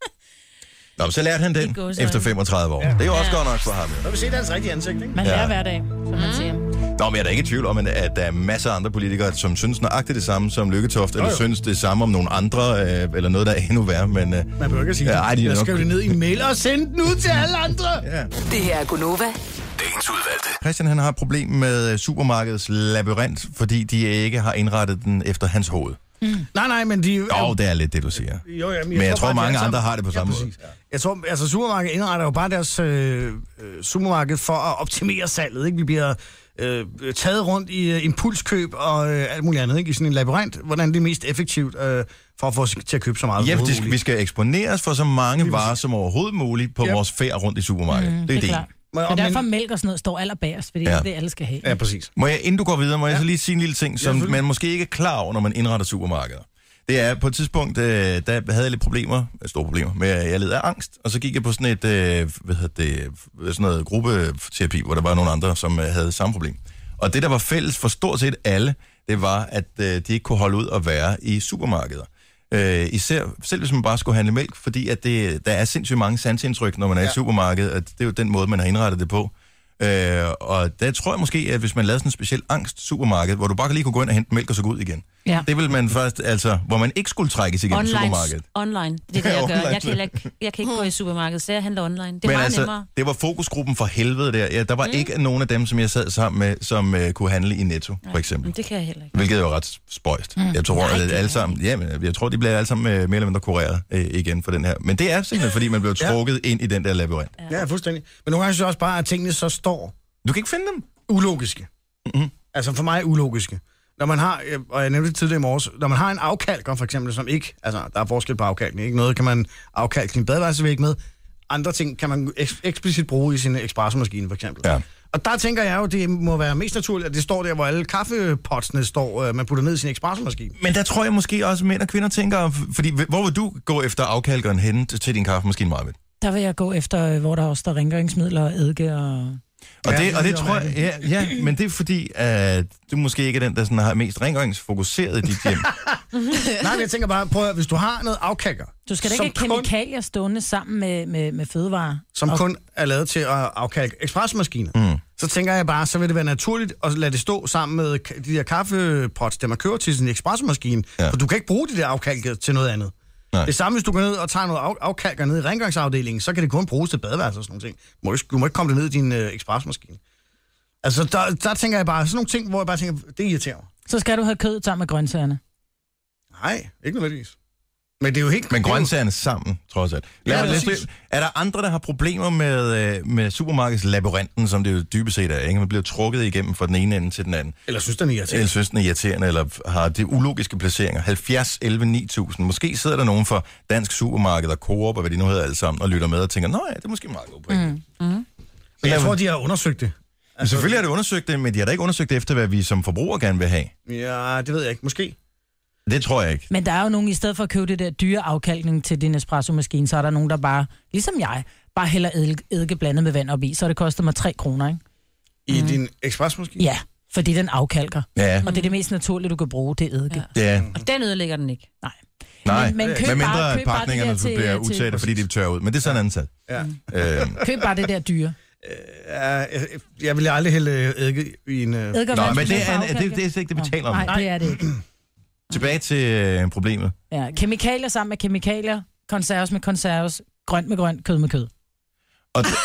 Speaker 2: Nå, men så lærte han den
Speaker 6: Det går så
Speaker 2: efter
Speaker 6: ikke.
Speaker 2: femogtredive år. Ja. Det er jo også
Speaker 6: Ja.
Speaker 2: godt nok for ham.
Speaker 3: Så vi se hans rigtige ansigt, ikke?
Speaker 5: Man
Speaker 2: Ja.
Speaker 5: lærer hver dag, som man siger.
Speaker 2: Nå, men jeg er da ikke i tvivl om, at der er masser af andre politikere, som synes nøjagtigt det samme som Lykketoft, eller
Speaker 3: jo.
Speaker 2: synes det samme om nogle andre, øh, eller noget, der er endnu værre. Men, øh,
Speaker 3: Man behøver ikke at sige
Speaker 2: Ja,
Speaker 3: det.
Speaker 2: ej, de er
Speaker 3: Jeg
Speaker 2: nok-
Speaker 3: skriver det ned i en mail og sende den ud til alle andre.
Speaker 2: ja.
Speaker 7: Det her er Gunova.
Speaker 10: Dagens udvalgte.
Speaker 2: Christian han har et problem med supermarkedets labyrint, fordi de ikke har indrettet den efter hans hoved.
Speaker 3: Nej, nej, men de...
Speaker 2: Jo, det er lidt det, du siger.
Speaker 3: Jo, jamen,
Speaker 2: Men jeg tror,
Speaker 3: bare, de
Speaker 2: mange
Speaker 3: alle
Speaker 2: andre
Speaker 3: sammen-
Speaker 2: har det på samme måde.
Speaker 3: præcis. Jeg tror, altså supermarkedet indretter jo bare deres øh, øh, supermarked for at optimere salget, ikke? Vi bliver øh, taget rundt i øh, impulskøb og øh, alt muligt andet, ikke? I sådan en labyrint, hvordan det er mest effektivt øh, for at få os til at købe så meget.
Speaker 2: Ja,
Speaker 3: som
Speaker 2: det skal,
Speaker 3: muligt.
Speaker 2: vi skal eksponeres for så mange
Speaker 3: Lige
Speaker 2: varer
Speaker 3: præcis.
Speaker 2: som overhovedet muligt på
Speaker 3: Yep.
Speaker 2: vores færd rundt i supermarkedet.
Speaker 5: Mm,
Speaker 2: det er det.
Speaker 5: klart.
Speaker 3: Men-
Speaker 5: Men derfor mælk og sådan noget står allerbagerst, fordi
Speaker 2: Ja.
Speaker 5: det er det, alle skal have.
Speaker 3: Ja, præcis.
Speaker 2: Må jeg, inden du går videre, må jeg
Speaker 3: Ja.
Speaker 2: så lige sige en lille ting, som
Speaker 3: selvfølgelig.
Speaker 2: man måske ikke er klar over, når man indretter supermarkeder. Det er, på et tidspunkt, øh, der havde jeg lidt problemer, store problemer, med at jeg led af angst, og så gik jeg på sådan et, øh, hvad hedder det, sådan noget gruppeterapi, hvor der var nogle andre, som øh, havde samme problem. Og det, der var fælles for stort set alle, det var, at øh, de ikke kunne holde ud at være i supermarkeder. Øh, især, selv hvis man bare skulle handle mælk, fordi at det, der er sindssygt mange sanseindtryk, når man er ja. i supermarkedet, og det er jo den måde, man har indrettet det på. Øh, og der tror jeg måske, at hvis man lavede sådan en speciel angst-supermarked, hvor du bare lige kunne gå ind og hente mælk og så gå ud igen.
Speaker 5: Ja.
Speaker 2: Det vil man først, altså, hvor man ikke skulle trækkes igennem
Speaker 6: Online,
Speaker 2: supermarkedet.
Speaker 6: online, det er det, jeg gør. Jeg kan, ikke, jeg kan ikke gå i supermarkedet, så jeg handler online. Det er
Speaker 2: Men
Speaker 6: meget
Speaker 2: altså,
Speaker 6: nemmere.
Speaker 2: det var fokusgruppen for helvede der. Ja, der var mm. ikke nogen af dem, som jeg sad sammen med, som uh, kunne handle i Netto, for eksempel.
Speaker 6: Men det kan jeg heller ikke.
Speaker 2: Hvilket er jo ret spøjst. Mm. Jeg tror,
Speaker 6: Nej,
Speaker 2: at
Speaker 6: det er
Speaker 2: alle sammen, ja, men jeg tror, de bliver alle sammen uh, mere eller mindre kureret uh, igen for den her. Men det er simpelthen, fordi man bliver trukket ja. ind i den der labyrint.
Speaker 3: Ja, fuldstændig. Men nogle gange synes jeg også bare, at tingene så står
Speaker 2: Du kan ikke finde dem.
Speaker 3: ulogiske.
Speaker 2: Mm-hmm.
Speaker 3: Altså for mig ulogiske. Når man har, og jeg nævnte det tidligere i morges, når man har en afkalker for eksempel, som ikke, altså der er forskel på afkalkning, ikke? Noget kan man afkalke sin badeværelsevæg med, andre ting kan man eks- eksplicit bruge i sin espressomaskine for eksempel.
Speaker 2: Ja.
Speaker 3: Og der tænker jeg jo, det må være mest naturligt, at det står der, hvor alle kaffepotsene står, øh, man putter ned i sin espressomaskine.
Speaker 2: Men der tror jeg måske også, at mænd og kvinder tænker, fordi hvor vil du gå efter afkalkeren hen til, til din kaffemaskine, Marvind?
Speaker 5: Der vil jeg gå efter, øh, hvor der også står rengøringsmidler og eddike og...
Speaker 2: Og,
Speaker 3: Ja,
Speaker 2: det, og det
Speaker 3: det
Speaker 2: tror jeg, ja, ja, men det er fordi, at du måske ikke er den, der sådan har mest rengøringsfokuseret i dit hjem.
Speaker 3: Nej, men jeg tænker bare, prøv at, hvis du har noget afkalker,
Speaker 5: Du skal da
Speaker 3: som
Speaker 5: ikke have kemikalier stående sammen med, med, med fødevarer.
Speaker 3: som
Speaker 5: og,
Speaker 3: kun er lavet til at afkalke espressomaskiner, mm. så tænker jeg bare, så vil det være naturligt at lade det stå sammen med ka- de der kaffepots, der man kører til sin espressomaskine,
Speaker 2: Ja.
Speaker 3: ja. for du kan ikke bruge de der afkalker til noget andet.
Speaker 2: Nej.
Speaker 3: Det samme, hvis du går ned og tager noget af, afkalker ned i rengøringsafdelingen, så kan det kun bruges til badeværelser og sådan nogle ting. Du må ikke, du må ikke komme det ned i din øh, espressomaskine. Altså, der, der tænker jeg bare, sådan nogle ting, hvor jeg bare tænker, det irriterer mig.
Speaker 5: Så skal du have kød sammen med grøntsagerne.
Speaker 3: Nej, ikke nødvendigvis. Men det er jo helt...
Speaker 2: Men
Speaker 3: det er jo-
Speaker 2: grøntsagerne sammen, trods alt. Lad,
Speaker 3: Ja,
Speaker 2: ja,
Speaker 3: præcis.
Speaker 2: er der andre, der har problemer med, øh, med supermarkedslabyrinten, som det jo dybest set er, ikke? Man bliver trukket igennem fra den ene ende til den anden.
Speaker 3: Eller synes, den er irriterende.
Speaker 2: Eller synes, den er irriterende, eller har det ulogiske placeringer. halvfjerds elleve ni tusind. Måske sidder der nogen fra Dansk Supermarked og Coop, og hvad de nu hedder alle sammen, og lytter med og tænker, nå ja, det er måske meget god point. Mm.
Speaker 3: Men jeg tror, de har undersøgt det.
Speaker 2: Men selvfølgelig har de undersøgt det, men de har da ikke undersøgt det efter, hvad vi som forbrugere gerne vil have.
Speaker 3: Ja, det ved jeg ikke. Måske.
Speaker 2: Det tror jeg ikke.
Speaker 5: Men der er jo nogen, i stedet for at købe det der dyre afkalkning til din espressomaskine, så er der nogen, der bare, ligesom jeg, bare hælder eddike- eddike blandet med vand op i, så det koster mig tre kroner, ikke?
Speaker 3: I mm. din espressomaskine?
Speaker 5: Ja, fordi den afkalker.
Speaker 2: Ja,
Speaker 5: Og det er det mest naturlige, du kan bruge, det er eddike.
Speaker 2: det er...
Speaker 6: Og den ødelægger den ikke.
Speaker 5: Nej.
Speaker 2: Nej,
Speaker 5: Men- men køb
Speaker 2: med mindre
Speaker 5: bare-
Speaker 2: at
Speaker 5: køb bare det
Speaker 2: pakningerne
Speaker 5: der til-
Speaker 2: bliver
Speaker 5: til-
Speaker 2: utætte, fordi de tørrer ud. Men det er sådan en anden sag.
Speaker 3: Ja.
Speaker 2: Øhm.
Speaker 5: Køb bare det der dyre.
Speaker 3: Ja, jeg, jeg vil aldrig hælde eddike i en... Uh...
Speaker 5: Eddike og
Speaker 2: Nå,
Speaker 5: vand,
Speaker 2: men
Speaker 5: du
Speaker 2: det
Speaker 5: får
Speaker 2: er,
Speaker 5: afkalke.
Speaker 2: det, det er slet ikke det, vi taler om.
Speaker 5: Nej, det er det ikke.
Speaker 2: Tilbage til øh, problemet.
Speaker 5: Ja, kemikalier sammen med kemikalier, konserves med konserves, grønt med grønt, kød med kød.
Speaker 2: Og det,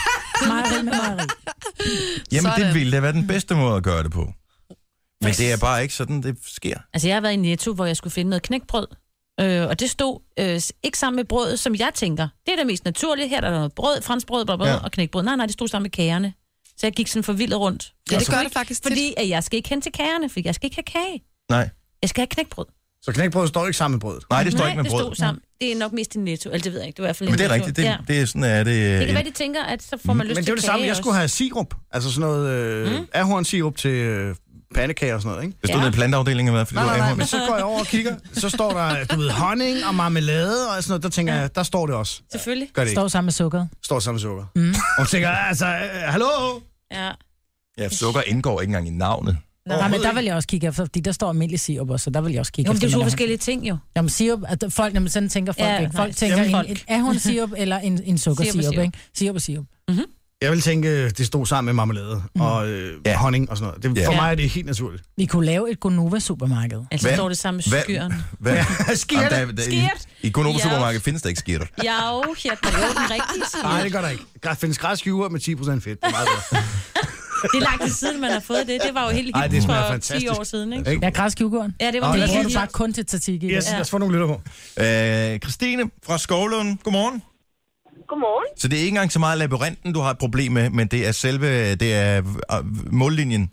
Speaker 5: Mejeri med mejeri.
Speaker 2: jamen, det
Speaker 4: Sådan.
Speaker 2: ville da være den bedste måde at gøre det på. Men det er bare ikke sådan, det sker.
Speaker 6: Altså, jeg har været i Netto, hvor jeg skulle finde noget knækbrød. Øh, og det stod øh, ikke sammen med brødet, som jeg tænker. Det er det mest naturlige. Her er der noget brød, franskbrød, brød, brød ja. og knækbrød. Nej, nej, det stod sammen med kagerne. Så jeg gik sådan forvildet rundt.
Speaker 4: Ja, det
Speaker 6: jeg
Speaker 4: gør det faktisk tit.
Speaker 6: Fordi at jeg skal ikke hen til kagerne, for jeg skal ikke have kage.
Speaker 2: Nej.
Speaker 6: Jeg skal have knækbrød.
Speaker 3: Så knækbrød står ikke sammen med brødet?
Speaker 2: Nej, det står
Speaker 6: Nej,
Speaker 2: ikke med
Speaker 6: det
Speaker 2: brød.
Speaker 6: stod sammen. Det er nok mest i Netto. Altså, det ved jeg ikke. Det var i hvert fald
Speaker 2: Men det er
Speaker 6: Netto.
Speaker 2: rigtigt. Det,
Speaker 6: ja.
Speaker 2: det er sådan, at det...
Speaker 6: Det kan være, de tænker, at så får man lyst
Speaker 3: Men det
Speaker 6: til
Speaker 3: er det samme, jeg skulle have sirup. Altså sådan noget øh, mm. ahornsirup til øh, pandekager og sådan noget, ikke?
Speaker 2: Det stod
Speaker 6: Ja.
Speaker 2: nede i planteafdelingen, hvad? Fordi
Speaker 3: Nej,
Speaker 2: du
Speaker 3: nej,
Speaker 2: er
Speaker 3: nej,
Speaker 2: ahorn.
Speaker 3: men så går jeg over og kigger. Så står der, du ved, honning og marmelade og sådan noget. Der tænker jeg, der står det også.
Speaker 6: Selvfølgelig.
Speaker 3: Gør det ikke.
Speaker 5: Står sammen med sukkeret.
Speaker 3: Står sammen med sukker. Mm. Og tænker, altså, øh, hallo?
Speaker 6: Ja.
Speaker 2: Ja, sukker indgår ikke engang i navnet.
Speaker 5: Nej, men der vil jeg også kigge efter, fordi der står almindelig sirup også, så der vil jeg også kigge
Speaker 6: Jo, men
Speaker 5: efter.
Speaker 6: det er jo to
Speaker 5: men der-
Speaker 6: forskellige ting, jo.
Speaker 5: Jamen sirup, at folk, jamen, sådan tænker folk
Speaker 6: Ja,
Speaker 5: ikke.
Speaker 6: nej,
Speaker 5: Folk tænker
Speaker 6: jamen,
Speaker 5: en,
Speaker 6: folk.
Speaker 5: en ahornsirup eller en, en sukkersirup,
Speaker 6: Sirup og
Speaker 5: ikke? Sirup og sirup.
Speaker 3: Jeg vil tænke, det stod sammen med marmelade
Speaker 5: Mm.
Speaker 3: og øh,
Speaker 2: Ja.
Speaker 3: honning og sådan noget. Det,
Speaker 2: Ja.
Speaker 3: for
Speaker 6: Ja.
Speaker 3: mig er det helt naturligt.
Speaker 5: Vi kunne lave et Gonova-supermarked.
Speaker 6: Altså,
Speaker 2: Hvad?
Speaker 6: står det samme med skyren.
Speaker 2: Hvad? Hvad?
Speaker 3: Skirt.
Speaker 2: Jamen, der, der,
Speaker 6: Skirt.
Speaker 2: I, I Konoba
Speaker 6: Ja.
Speaker 2: Supermarked findes der ikke skirter.
Speaker 6: Ja, jo, her er jo den rigtige side.
Speaker 3: Nej, det gør der ikke. Der findes græsskiver med ti procent fedt. Det er meget bedre.
Speaker 6: Det er lang tid siden, man har fået det. Det var jo helt
Speaker 3: Ej, det
Speaker 6: hip
Speaker 3: smager
Speaker 6: for
Speaker 3: fantastisk.
Speaker 6: ti år siden, ikke?
Speaker 3: Ikke?
Speaker 5: Ja, græskivgården.
Speaker 6: Ja, det var
Speaker 3: Nå,
Speaker 5: Det
Speaker 6: det.
Speaker 3: lad os
Speaker 5: bruger
Speaker 3: få
Speaker 5: du
Speaker 3: det.
Speaker 5: bare kun til tatik i.
Speaker 3: Yes,
Speaker 6: Ja.
Speaker 3: lad os få nogle lytter på.
Speaker 2: Øh, Christine fra Skovlund, godmorgen.
Speaker 11: Godmorgen.
Speaker 2: Så det er ikke engang så meget labyrinten, du har et problem med, men det er selve det er øh, mållinjen.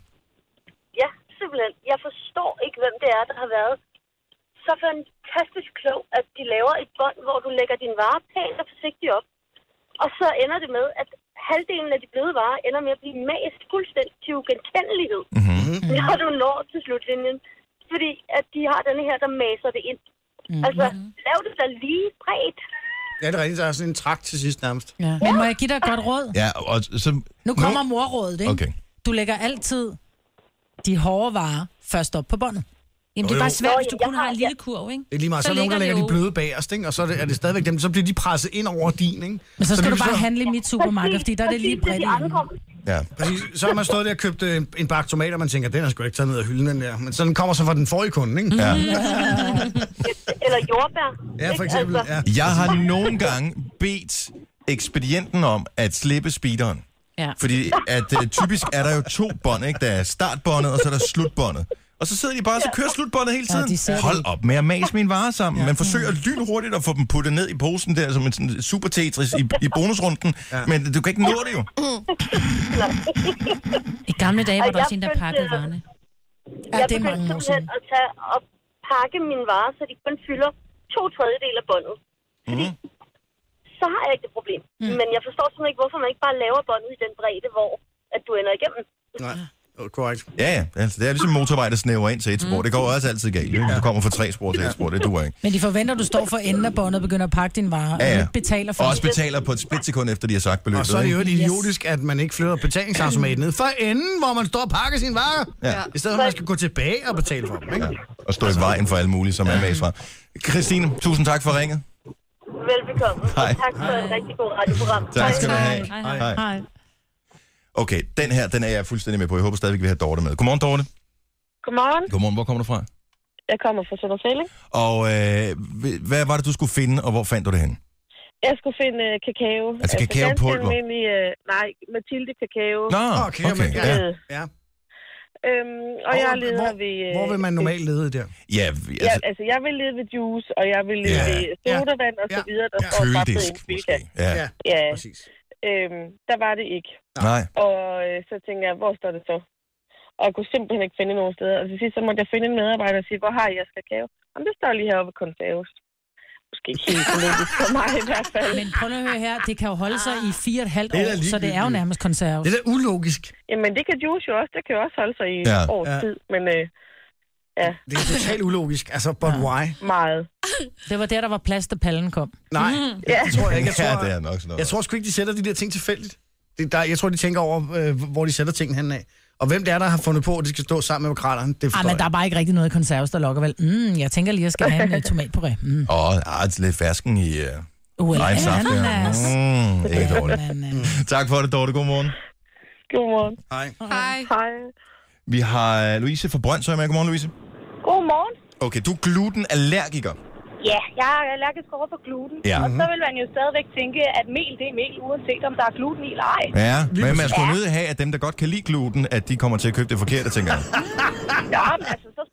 Speaker 11: Ja, simpelthen. Jeg forstår ikke, hvem det er, der har været så fantastisk klog, at de laver et bånd, hvor du lægger din vare pænt og forsigtigt op. Og så ender det med, at halvdelen af de bløde varer ender med at blive mast fuldstændig til ugenkendelighed,
Speaker 2: Mm-hmm.
Speaker 11: når du når til slutlinjen. Fordi at de har denne her, der maser det ind. Mm-hmm. Altså, lav det da lige bredt.
Speaker 3: Ja, det er rigtigt. Der er sådan en trakt til sidst nærmest.
Speaker 5: Ja. Men må jeg give dig et godt råd?
Speaker 2: Ja, og så...
Speaker 5: Nu kommer morrådet, ikke?
Speaker 2: Okay.
Speaker 5: Du lægger altid de hårde varer først op på båndet.
Speaker 6: Jamen, det er
Speaker 3: Jo,
Speaker 6: bare
Speaker 3: jo.
Speaker 6: svært, hvis du
Speaker 11: Nå,
Speaker 6: kun
Speaker 11: jeg
Speaker 6: har
Speaker 11: har-
Speaker 6: en lille kurv, ikke?
Speaker 3: Det er lige meget. Så,
Speaker 6: Så
Speaker 3: så er nogen, der
Speaker 6: ligger
Speaker 3: lægger
Speaker 6: det
Speaker 3: de
Speaker 6: jo-
Speaker 3: bløde bagerst, ikke? Og så er det, er det stadigvæk dem. Så bliver de presset ind over din, ikke?
Speaker 5: Men så skal
Speaker 3: det
Speaker 5: du
Speaker 3: bliver
Speaker 5: bare
Speaker 3: så-
Speaker 5: handle i mit supermarked, fordi der er det lige
Speaker 11: Præcis,
Speaker 5: bredt
Speaker 11: de
Speaker 5: i.
Speaker 11: andre.
Speaker 2: Ja.
Speaker 3: Præcis. Så har man stået der og købt øh, en, en bakke tomater, og man tænker, den er sgu ikke taget ned af hylden, den der. Men så den kommer så fra den forrige kunde, ikke?
Speaker 2: Ja.
Speaker 11: Eller jordbær.
Speaker 3: Ja, for
Speaker 11: ikke?
Speaker 3: eksempel.
Speaker 11: Altså,
Speaker 3: Ja.
Speaker 2: Jeg har nogle gange bedt ekspedienten om at slippe speederen.
Speaker 6: Ja.
Speaker 2: Fordi at uh, typisk er der jo to bånd, ikke? Der er startbåndet, og så er der slutbåndet. Og så sidder de bare og så kører slutbåndet hele
Speaker 5: Ja,
Speaker 2: tiden.
Speaker 5: de ser det
Speaker 2: Hold
Speaker 5: ikke.
Speaker 2: op med at mase mine varer sammen. Man forsøger lynhurtigt at få dem puttet ned i posen der, som en sådan super Tetris i, i bonusrunden.
Speaker 3: Ja.
Speaker 2: Men du kan ikke nå det jo.
Speaker 6: I gamle dage var
Speaker 11: Og
Speaker 6: der
Speaker 11: jeg
Speaker 6: også en, der
Speaker 11: følte,
Speaker 6: pakkede
Speaker 11: øh,
Speaker 6: varerne.
Speaker 5: Ja,
Speaker 11: jeg
Speaker 5: det er
Speaker 11: begyndte
Speaker 5: mange år
Speaker 11: simpelthen
Speaker 5: siden.
Speaker 11: at tage og pakke mine varer, så de kun fylder to tredjedel af båndet. Fordi så har jeg ikke det problem. Mm. Men jeg forstår simpelthen ikke, hvorfor man ikke bare laver båndet i den bredde, hvor at du ender igennem.
Speaker 3: Nej, jo, korrekt.
Speaker 2: Ja, ja. Altså, det er ligesom motorvej, der snæver ind til et spor. Det går også altid galt. Ikke? Du kommer fra tre spor til et spor. Det duer ikke.
Speaker 5: Men de forventer, at du står for enden af båndet og begynder at pakke dine varer,
Speaker 2: Ja,
Speaker 5: og
Speaker 2: ja.
Speaker 5: ikke betaler for
Speaker 2: Og også betaler på et splitsekund, efter de har sagt beløbet.
Speaker 3: Og så er det jo
Speaker 2: ikke?
Speaker 3: idiotisk, at man ikke flytter betalingsautomaten ned for enden, hvor man står og pakker sine varer.
Speaker 2: Ja.
Speaker 3: I stedet for, at man skal gå tilbage og betale for dem, ikke?
Speaker 2: Og stå i vejen for alle mulige, som er med fra. Christine, tusind tak for ringet.
Speaker 11: Velbekomme.
Speaker 2: Hej.
Speaker 11: Og tak for et rigtig godt radioprogram.
Speaker 2: Tak skal du have.
Speaker 6: Hej,
Speaker 2: Hej.
Speaker 6: hej.
Speaker 5: Hej.
Speaker 2: Okay, den her, den er jeg fuldstændig med på. Jeg håber stadigvæk, vi har Dorte med. Godmorgen, Dorte.
Speaker 11: Godmorgen.
Speaker 2: Godmorgen, hvor kommer du fra?
Speaker 11: Jeg kommer fra Søndersæling.
Speaker 2: Og øh, hvad var det, du skulle finde, og hvor fandt du det hen?
Speaker 11: Jeg skulle finde uh, kakao.
Speaker 2: Altså kakaopulver?
Speaker 11: ganske almindelig, uh, nej, Mathilde kakao.
Speaker 2: Nå,
Speaker 3: Okay,
Speaker 2: okay.
Speaker 3: men-
Speaker 2: Ja,
Speaker 3: Ja.
Speaker 11: Øhm, og
Speaker 3: Hvor-
Speaker 11: jeg leder
Speaker 3: hvor,
Speaker 11: ved... øh,
Speaker 3: hvor vil man normalt lede der?
Speaker 2: ja
Speaker 11: Ja,
Speaker 2: altså,
Speaker 11: altså, jeg vil lede ved juice, og jeg vil lede
Speaker 2: Ja.
Speaker 11: ved sodavand og så
Speaker 3: Ja.
Speaker 11: videre, der
Speaker 3: Ja.
Speaker 11: står bare
Speaker 2: køledisk,
Speaker 11: en Bilka.
Speaker 2: måske. Ja.
Speaker 3: Ja,
Speaker 11: Ja,
Speaker 3: præcis.
Speaker 11: øhm, der var det ikke.
Speaker 2: Nej.
Speaker 11: Og øh, så tænkte jeg, hvor står det så? Og jeg kunne simpelthen ikke finde nogen steder. Og til sidst så måtte jeg finde en medarbejder og sige, hvor har I jeres kakao? Jamen, det står lige heroppe ved konserves. Måske ikke helt fornuftigt for mig i hvert fald.
Speaker 5: Men prøv lige at høre her, det kan jo holde sig i fire og et halvt
Speaker 3: Det er da
Speaker 5: år, så det er jo
Speaker 3: ligegyldigt.
Speaker 5: nærmest konserve.
Speaker 3: Det er da ulogisk.
Speaker 11: Jamen, det kan juice jo også. Det kan jo også holde sig i
Speaker 2: Ja.
Speaker 11: et års
Speaker 3: Ja.
Speaker 11: tid. Men øh, ja,
Speaker 3: Det er totalt ulogisk. Altså, but why?
Speaker 11: meget.
Speaker 5: Det var der, der var plads, da pallen kom.
Speaker 3: Nej,
Speaker 11: Ja.
Speaker 3: det tror jeg ikke. Jeg
Speaker 2: Ja,
Speaker 3: tror,
Speaker 2: det er nok sådan noget.
Speaker 3: jeg tror sgu ikke, de sætter de der ting tilfældigt. Det, der, jeg tror, de tænker over, øh, hvor de sætter tingene hen af. Og hvem det er, der har fundet på, at de skal stå sammen med makrallerne, det
Speaker 5: Ej,
Speaker 3: forstår
Speaker 5: men der er
Speaker 3: jeg.
Speaker 5: bare ikke rigtig noget konserves, der lokker vel. Mm, jeg tænker lige, at jeg skal have en uh, tomatpuré. Mm.
Speaker 2: Åh, oh, lidt fersken i uh,
Speaker 5: Uh,
Speaker 2: egen saft. der.
Speaker 5: ananas.
Speaker 2: Mm, ikke dårligt.
Speaker 5: Ananas.
Speaker 2: Tak for det, Dorte. Godmorgen.
Speaker 11: Godmorgen.
Speaker 3: Hej.
Speaker 4: Hej.
Speaker 11: Hej.
Speaker 2: Vi har øh, Louise fra Brøndshøj med. Godmorgen, Louise.
Speaker 11: Godmorgen.
Speaker 2: Okay, du er glutenallergiker.
Speaker 11: Ja, jeg er allergisk over for gluten.
Speaker 2: Ja.
Speaker 11: Og så vil man jo stadigvæk tænke, at mel det er mel, uanset om der er gluten i eller ej.
Speaker 2: Ja, men man skulle nødt have, at dem, der godt kan lide gluten, at de kommer til at købe det forkerte, tænker jeg.
Speaker 11: Ja, men altså, så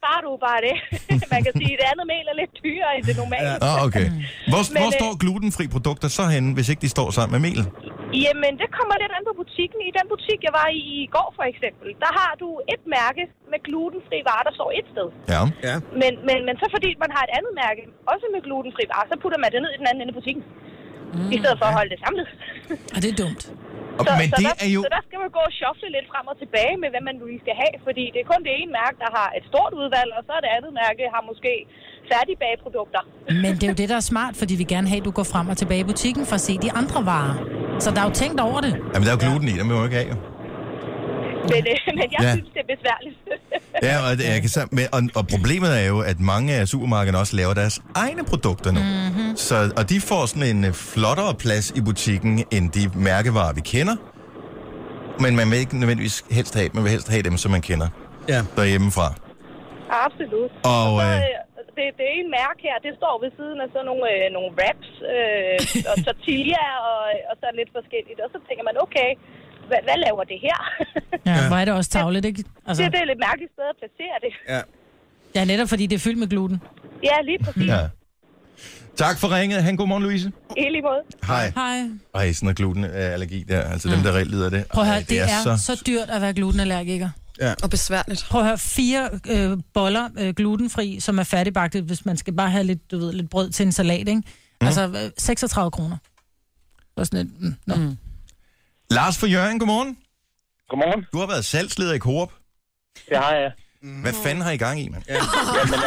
Speaker 11: har du bare det. Man kan sige, at det andet mel er lidt dyrere end det normale.
Speaker 2: Ja. Ah, okay. Hvor,
Speaker 11: Men,
Speaker 2: hvor
Speaker 11: øh,
Speaker 2: står glutenfri produkter så henne, hvis ikke de står sammen med mel?
Speaker 11: Jamen, det kommer lidt an på butikken. I den butik, jeg var i i går for eksempel, der har du et mærke med glutenfri varer, der står et sted.
Speaker 2: Ja.
Speaker 3: Ja.
Speaker 11: Men, men, men så fordi man har et andet mærke, også med glutenfri varer, så putter man det ned i den anden ende af butikken. Mm, I stedet for at holde det samlet.
Speaker 5: Og det er dumt.
Speaker 2: Og,
Speaker 11: Så,
Speaker 2: men
Speaker 11: så,
Speaker 2: det
Speaker 11: der,
Speaker 2: er jo...
Speaker 11: så der skal man gå og shuffle lidt frem og tilbage med, hvad man lige skal have. Fordi det er kun det ene mærke, der har et stort udvalg, og så er det andet mærke, har måske færdigbageprodukter.
Speaker 5: Men det er jo det, der er smart, fordi vi gerne have, at du går frem og tilbage i butikken for at se de andre varer. Så der er jo tænkt over det.
Speaker 2: Jamen, der er jo gluten i, dem vil man jo ikke have, jo.
Speaker 11: Men, øh, men jeg
Speaker 2: Ja.
Speaker 11: ja. synes, det er besværligt.
Speaker 2: Ja, og, det, jeg kan, så- men, og, og problemet er jo, at mange af supermarkederne også laver deres egne produkter nu. Mm-hmm. Så, og de får sådan en øh, flottere plads i butikken, end de mærkevarer, vi kender. Men man vil ikke nødvendigvis helst have, man vil helst have dem, som man kender
Speaker 3: Ja.
Speaker 2: derhjemmefra.
Speaker 11: Absolut.
Speaker 2: Og,
Speaker 11: så,
Speaker 2: øh,
Speaker 11: øh, det, det ene mærke her, det står ved siden af sådan nogle, øh, nogle wraps øh, og tortilla og, og så lidt forskelligt. Og så tænker man, okay, hvad, hvad laver det her?
Speaker 5: Ja, hvor er det også tavligt, ikke? Altså,
Speaker 11: det, det er lidt mærkeligt sted at placere det.
Speaker 3: Ja.
Speaker 5: ja, netop fordi det er fyldt med gluten.
Speaker 11: Ja, lige præcis.
Speaker 2: Ja. Tak for ringet. Han god morgen, Louise.
Speaker 11: I lige måde.
Speaker 2: Hej.
Speaker 5: Hej.
Speaker 2: Ej, sådan noget glutenallergi der. Altså dem, der reelt lider af det.
Speaker 5: Prøv at
Speaker 2: Ej,
Speaker 5: høre, det er, er så... så dyrt at være glutenallergiker.
Speaker 3: Ja.
Speaker 4: Og besværligt.
Speaker 5: Prøv at høre, fire øh, boller øh, glutenfri, som er færdigbagte, hvis man skal bare have lidt, du ved, lidt brød til en salat, ikke? Mm. Altså øh, seksogtredive kroner. Så sådan et, mm, no. mm.
Speaker 2: Lars fra Jørgen, godmorgen.
Speaker 12: Godmorgen.
Speaker 2: Du har været salgsleder i Coop.
Speaker 12: Det har jeg.
Speaker 2: Hvad fanden har I gang i, mand?
Speaker 12: Ja. Jamen,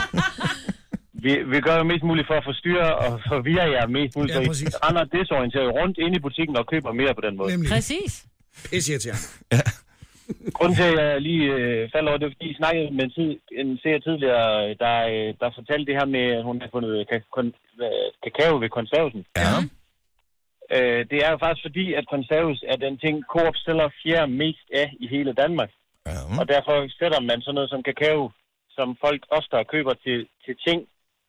Speaker 12: vi, vi gør jo mest muligt for at forstyrre og forvirre jer mest muligt,
Speaker 3: Ja,
Speaker 12: så
Speaker 3: præcis.
Speaker 12: I render desorienteret rundt ind i butikken og køber mere på den måde.
Speaker 3: Nemlig.
Speaker 5: Præcis.
Speaker 3: Pisse irriterende.
Speaker 2: Ja.
Speaker 12: Grunden til, at jeg lige øh, faldt over, det er, fordi I snakkede med en, tid, en serie tidligere, der, øh, der fortalte det her med, at hun har fundet ka- kon- øh, kakao ved konservelsen.
Speaker 2: Ja.
Speaker 12: Øh, det er jo faktisk fordi, at konserves er den ting, Coop sælger fjerde mest af i hele Danmark.
Speaker 2: Ja.
Speaker 12: Og derfor sætter man sådan noget som kakao, som folk også der køber til, til ting,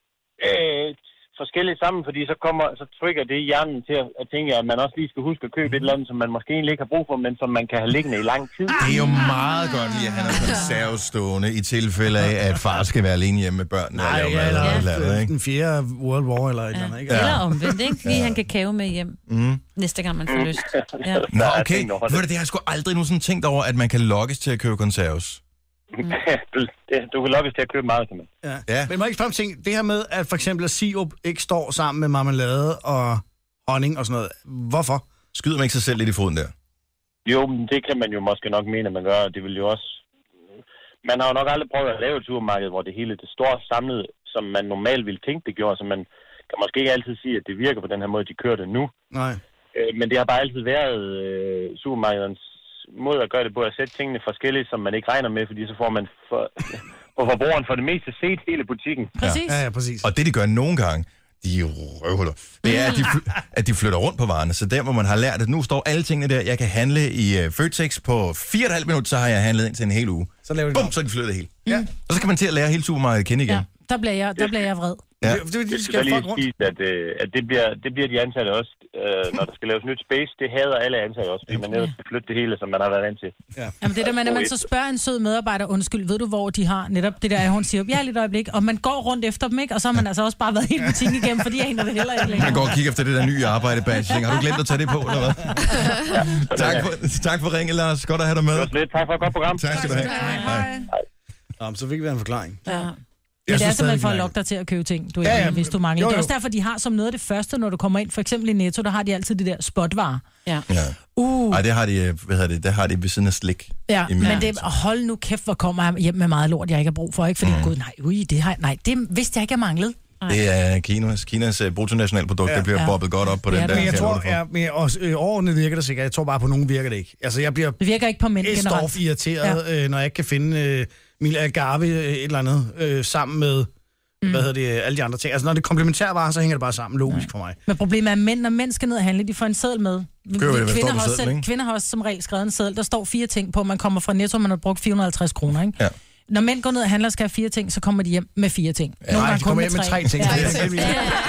Speaker 12: øh, forskelligt sammen, fordi så kommer, så trigger det hjernen til at, at tænke, at man også lige skal huske at købe et eller andet, som man måske egentlig ikke har brug for, men som man kan have liggende i lang tid.
Speaker 2: Det er jo meget godt lige, at han er konserves stående i tilfælde af, at far skal være alene hjemme med børnene.
Speaker 3: Nej,
Speaker 2: og lave
Speaker 3: ja,
Speaker 2: mad
Speaker 3: eller,
Speaker 2: og eller andet,
Speaker 3: ja.
Speaker 2: ikke?
Speaker 3: Den fjerde World War eller et eller andet, ikke?
Speaker 6: Ja. Eller omvendt, ikke? Lige han kan kave med hjem,
Speaker 2: Mm.
Speaker 6: næste gang man får lyst. Ja.
Speaker 2: Nå, okay. Ved du, det har jeg sgu aldrig nu sådan tænkt over, at man kan lokkes til at købe konserves.
Speaker 12: Mm. du, du kan lokkes til at købe meget, kan man.
Speaker 3: Ja.
Speaker 2: Ja.
Speaker 3: Men må jeg ikke spørge om ting? Det her med, at for eksempel at sirup ikke står sammen med marmelade og honning og sådan noget. Hvorfor?
Speaker 2: Skyder man ikke sig selv lidt i foden der?
Speaker 12: Jo, men det kan man jo måske nok mene, at man gør. Det vil jo også... Man har jo nok aldrig prøvet at lave et supermarked, hvor det hele det står samlet, som man normalt ville tænke, det gjorde. Så man kan måske ikke altid sige, at det virker på den her måde, de kører det nu.
Speaker 3: Nej.
Speaker 12: Øh, men det har bare altid været øh, supermarkedernes måde at gøre det på, at sætte tingene forskelligt, som man ikke regner med, fordi så får man for, for forbrugeren for det meste set hele butikken.
Speaker 5: Præcis.
Speaker 3: Ja, ja, præcis.
Speaker 2: Og det, de gør nogle gange, de røvhuller, det er, at de, fly- at de flytter rundt på varerne. Så der, hvor man har lært, at nu står alle tingene der. Jeg kan handle i uh, Føtex på fire og et halvt minut, så har jeg handlet ind til en hel uge.
Speaker 3: Så laver de
Speaker 2: Bum,
Speaker 3: det.
Speaker 2: så er de flyttet det hele.
Speaker 3: Ja.
Speaker 2: Og så kan man til at lære hele supermarkedet at kende igen.
Speaker 5: Ja, der bliver jeg, der bliver jeg vred.
Speaker 2: Ja.
Speaker 3: Det, det, det,
Speaker 12: Det
Speaker 3: de
Speaker 12: skal
Speaker 3: skal
Speaker 12: lige
Speaker 3: folk rundt.
Speaker 12: sige, at, øh, at det, bliver, det bliver de ansatte også, øh, når der skal laves nyt space. Det hader alle ansatte også, fordi man netop skal flytte det hele, som man har været vant til.
Speaker 3: Ja.
Speaker 5: Jamen det der med, at man så spørger en sød medarbejder, undskyld, ved du hvor de har netop det der, hun siger, ja, lidt øjeblik, og man går rundt efter dem, ikke? Og så har man altså også bare været helt butikken igennem, fordi jeg aner det heller ikke længere.
Speaker 2: Man går og kigger efter det der nye arbejde bag. Har du glemt at tage det på, eller hvad? tak, for, tak for ringen, Lars. Godt at have dig med.
Speaker 12: Det var lidt. Tak for et godt program.
Speaker 2: Tak skal du have. Hej.
Speaker 3: Nå, så fik vi en forklaring.
Speaker 5: Ja.
Speaker 3: Jeg
Speaker 5: Men det er
Speaker 3: synes
Speaker 5: simpelthen
Speaker 3: stadig,
Speaker 5: for at
Speaker 3: det er
Speaker 5: lokke dig til at købe ting, du
Speaker 3: Ja,
Speaker 5: ikke
Speaker 3: ja,
Speaker 5: ved, hvis du mangler.
Speaker 3: jo,
Speaker 5: Det er
Speaker 3: jo.
Speaker 5: også derfor, de har som noget af det første, når du kommer ind, for eksempel i Netto, der har de altid det der spotvarer.
Speaker 6: Ja.
Speaker 2: Ja.
Speaker 5: Uh.
Speaker 2: Ej, det har de, hvad hedder det, det har de ved siden af slik.
Speaker 5: Ja,
Speaker 2: I min-
Speaker 5: men det, hold nu kæft, hvor kommer jeg hjem med meget lort, jeg ikke har brug for, ikke? Fordi, mm. gud, nej, ui, det har, nej, det vidste jeg ikke, jeg manglede.
Speaker 2: Det er Kinas, Kinas uh, bruttonationalprodukt,
Speaker 3: Ja.
Speaker 2: der bliver
Speaker 5: Ja.
Speaker 2: bobbet godt op på
Speaker 5: Det
Speaker 2: den
Speaker 5: er
Speaker 2: der.
Speaker 5: det.
Speaker 3: Men jeg
Speaker 2: kan
Speaker 3: tror,
Speaker 2: love dig
Speaker 3: ja, men også, øh, overordnet virker det sikkert. Jeg tror bare, på nogen virker det ikke. Altså, jeg bliver
Speaker 5: Det virker ikke på mænd generelt.
Speaker 3: stof irriteret, ja. øh, når jeg ikke kan finde øh, Mila Agave øh, et eller andet øh, sammen med, mm. hvad hedder det, alle de andre ting. Altså, når det er komplementærvarer, så hænger det bare sammen logisk ja. for mig.
Speaker 5: Men problemet er, at mænd, når mænd skal ned og handle, de får en seddel med.
Speaker 2: Køber det, hvad står
Speaker 5: Kvinder
Speaker 2: på
Speaker 5: har, også
Speaker 2: sedlen,
Speaker 5: selv,
Speaker 2: ikke?
Speaker 5: kvinder har også som regel skrevet en seddel. Der står fire ting på, man kommer fra Netto, man har brugt fire hundrede og halvtreds kroner, ikke?
Speaker 2: Ja.
Speaker 5: Når mænd går ned og handler og skal have fire ting, så kommer de hjem med fire ting. Nogle
Speaker 3: Nej,
Speaker 5: gange
Speaker 3: de
Speaker 5: kun
Speaker 3: kommer hjem med tre ting.
Speaker 5: Ja.
Speaker 3: Det er det,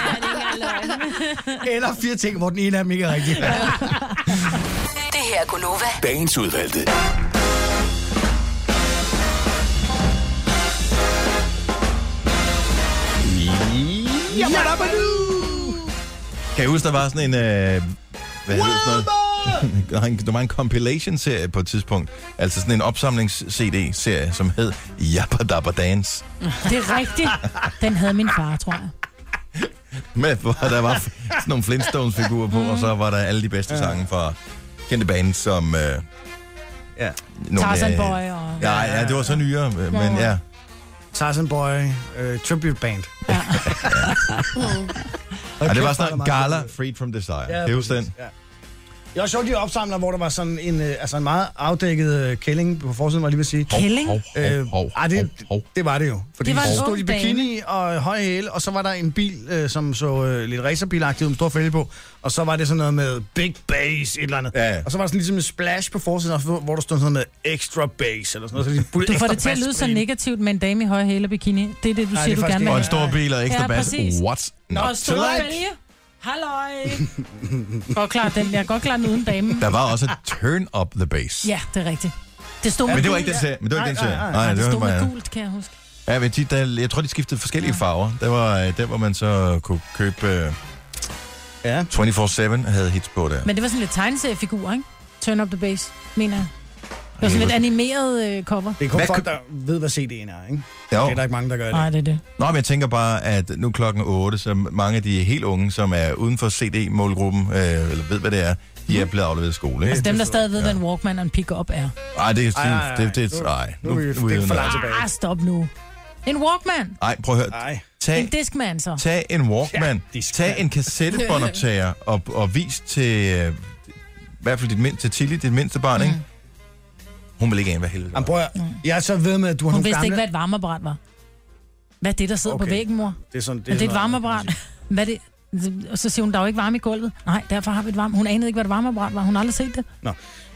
Speaker 6: Ja,
Speaker 3: eller fire ting, hvor den ene af dem ikke er rigtig.
Speaker 7: Det her er Gunova.
Speaker 10: Dagens udvalgte.
Speaker 2: Kan jeg huske, der var sådan en... Øh, hvad hedder sådan noget? Der var en compilation-serie på et tidspunkt. Altså sådan en opsamlings-C D-serie, som hed Yappa Dabba Dance.
Speaker 5: Det er rigtigt. Den havde min far, tror jeg.
Speaker 2: Med, hvor der var sådan nogle Flintstones-figurer på, mm. og så var der alle de bedste ja. sange fra kendte bands, som... Øh,
Speaker 3: ja.
Speaker 5: Tarzan Boy og...
Speaker 2: Ja, ja, det var så nyere, men ja.
Speaker 3: Tarzan Boy, uh, Tribute Band.
Speaker 5: Ja.
Speaker 2: ja. ja, det var sådan en Gala, Freed from Desire. Ja, det var den. Ja.
Speaker 3: Jeg har sjovt de opsamler, hvor der var sådan en, øh, altså en meget afdækket øh, kælling på forsiden, var jeg lige vil sige.
Speaker 5: Kælling?
Speaker 2: Hov, hov, hov, hov,
Speaker 3: øh, det, det, det var det jo. Fordi
Speaker 5: det var
Speaker 3: så stod de i bikini og høje hæle, og så var der en bil, øh, som så øh, lidt racerbilagtigt ud med stor fælde på, og så var det sådan noget med Big Bass, et eller andet. Ja, ja. Og så var der sådan ligesom en splash på forsiden, hvor der stod sådan noget med Extra Bass, eller sådan noget. Så de
Speaker 5: du får det til at lyde så negativt med en dame i høje hæle og bikini. Det er det, du
Speaker 3: Nej,
Speaker 5: siger,
Speaker 3: det
Speaker 5: du gerne vil.
Speaker 2: Og en stor bil og ekstra
Speaker 5: ja,
Speaker 2: bass. What's not
Speaker 5: og
Speaker 2: to like?
Speaker 5: Halløj! Godt klart den. Jeg er godt klar den uden damen.
Speaker 2: Der var også Turn Up the Bass.
Speaker 5: Ja, det er rigtigt. Det stod
Speaker 2: ja,
Speaker 5: med
Speaker 2: men det var ikke den serie. Men det var ikke den serie. Nej, nej, nej,
Speaker 5: det,
Speaker 2: det
Speaker 5: stod
Speaker 2: var
Speaker 5: med
Speaker 2: bare,
Speaker 5: gult, kan jeg huske.
Speaker 2: Ja, men de, der, jeg tror, de skiftede forskellige ja. farver. Der var der, hvor man så kunne købe uh, ja. tyve-fire syv havde hits på der.
Speaker 5: Men det var sådan lidt tegneseriefigur, ikke? Turn Up the Bass, mener jeg. Det var sådan lidt animeret øh, cover.
Speaker 3: Det er kun hvad folk, der ved, hvad C D'en er, ikke?
Speaker 2: Jo.
Speaker 3: Det er der ikke mange, der gør det.
Speaker 5: Nej, det er det.
Speaker 2: Nå, men jeg tænker bare, at nu klokken otte, så mange af de helt unge, som er uden for C D-målgruppen, øh, eller ved, hvad det er, de er blevet afleveret i skole, ikke?
Speaker 5: Altså dem, der stadig ved, ja. hvad en Walkman og en pick-up er.
Speaker 2: Nej, det er... Det, det, det, nej,
Speaker 3: nu, nu, nu, det er for langt tilbage.
Speaker 5: Ah, stop nu. En Walkman?
Speaker 2: Nej, prøv at høre. Tag,
Speaker 5: en Discman, så.
Speaker 2: Tag en Walkman. Ja, tag en kassettebåndoptager og, og vis til... Øh, i hvert fald dit mind, til Tilly, dit mindste barn, mm. ikke? Hun vil ikke af, hvad helvede.
Speaker 3: Jamen, prøv at, jeg er så ved med, at du har
Speaker 5: Hun
Speaker 3: nogle
Speaker 5: vidste
Speaker 3: gamle...
Speaker 5: ikke, hvad et varmeapparat var. Hvad er det, der sidder okay. på væggen, mor?
Speaker 3: Det er, sådan, det
Speaker 5: er, er det et varmeapparat? Hvad er det? Og så siger hun, der er jo ikke varme i gulvet. Nej, derfor har vi et varme. Hun anede ikke, hvad et varmeapparat var. Hun har aldrig set det.
Speaker 3: Nå.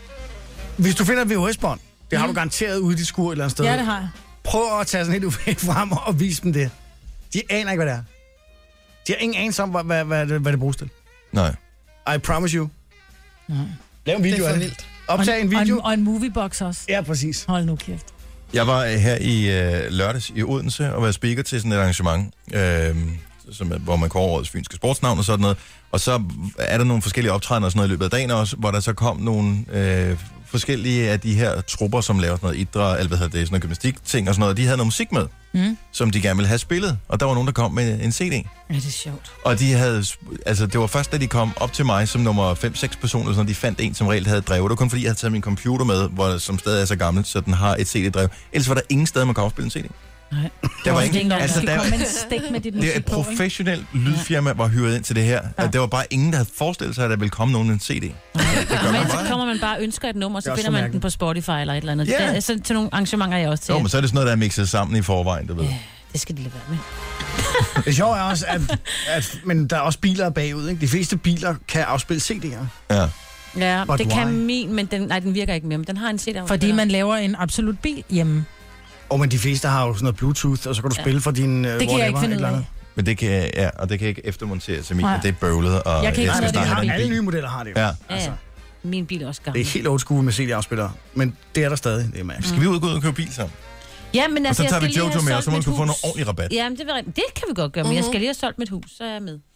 Speaker 3: Hvis du finder et V H S-bånd, det har mm. du garanteret ude i dit skur et eller andet sted.
Speaker 5: Ja, det har jeg.
Speaker 3: Prøv at tage sådan helt ufægt frem og vise dem det. De aner ikke, hvad det er. De har ingen anelse om, hvad, hvad, hvad, det, hvad det bruges til.
Speaker 2: Nej.
Speaker 3: I promise you.
Speaker 5: Nej.
Speaker 3: Lav en video af det. Optag en video.
Speaker 5: Og en, og en moviebox også.
Speaker 3: Ja, præcis.
Speaker 5: Hold nu kæft.
Speaker 2: Jeg var her i øh, lørdags i Odense og var speaker til sådan et arrangement, øh, som, hvor man går årets fynske sportsnavn og sådan noget. Og så er der nogle forskellige optrædener og sådan noget i løbet af dagen også, hvor der så kom nogle øh, forskellige af de her trupper, som laver sådan noget idræt, eller hvad hedder det, sådan noget gymnastik-ting og sådan noget. De havde noget musik med, mm. som de gerne ville have spillet. Og der var nogen, der kom med en C D.
Speaker 5: Ja, det er sjovt.
Speaker 2: Og de havde, altså det var først, da de kom op til mig som nummer fem seks personer, sådan, de fandt en, som reelt havde drevet. Det var kun fordi, jeg havde taget min computer med, hvor, som stadig er så gammel, så den har et C D-drev. Ellers var der ingen sted, man kan afspille en C D.
Speaker 5: Nej.
Speaker 2: Der var ingen,
Speaker 5: altså, der, med dit
Speaker 2: det er et professionelt lydfirma, var hyret ind til det her. Ja. Der var bare ingen, der havde forestillet sig, at der ville komme nogen en C D. Det
Speaker 6: gør men så kommer man bare og ønsker et nummer, så finder man den på Spotify eller et eller andet.
Speaker 2: Yeah.
Speaker 6: Det er, så, til nogle arrangementer er jeg også til.
Speaker 2: Jo, men så er det sådan noget, der er mixet sammen i forvejen, du ved.
Speaker 6: Ja, det skal de lade være med.
Speaker 3: Det sjove er også, at, at men der er også biler bagud, ikke? De fleste biler kan afspille C D'er.
Speaker 2: Ja.
Speaker 6: Ja,
Speaker 3: But
Speaker 6: det
Speaker 3: why?
Speaker 6: kan min, men den, nej, den virker ikke mere, men den har en C D.
Speaker 5: Fordi man laver en absolut bil hjemme.
Speaker 3: Og men de fleste har jo sådan noget Bluetooth, og så kan du ja. spille for din... Uh,
Speaker 5: det kan jeg ikke finde ud af.
Speaker 2: Men det kan, ja, og det kan ikke eftermonteres til min, det er bøvlet. Og
Speaker 5: jeg kan ikke
Speaker 2: jeg
Speaker 3: det har, alle nye modeller har det jo.
Speaker 2: Ja.
Speaker 6: Altså. Ja, min bil er også gammel.
Speaker 3: Det er helt old school med C D-afspillere, men det er der stadig. Det er mærkeligt.
Speaker 2: Skal vi ud og gå ud og købe bil sammen?
Speaker 6: Ja, men altså,
Speaker 2: og så tager
Speaker 6: jeg
Speaker 2: vi Jojo med, og så må vi få noget ordentlig rabat.
Speaker 6: Ja, men det, vil, det kan vi godt gøre, men mm-hmm. jeg skal lige have solgt mit hus, så er jeg med.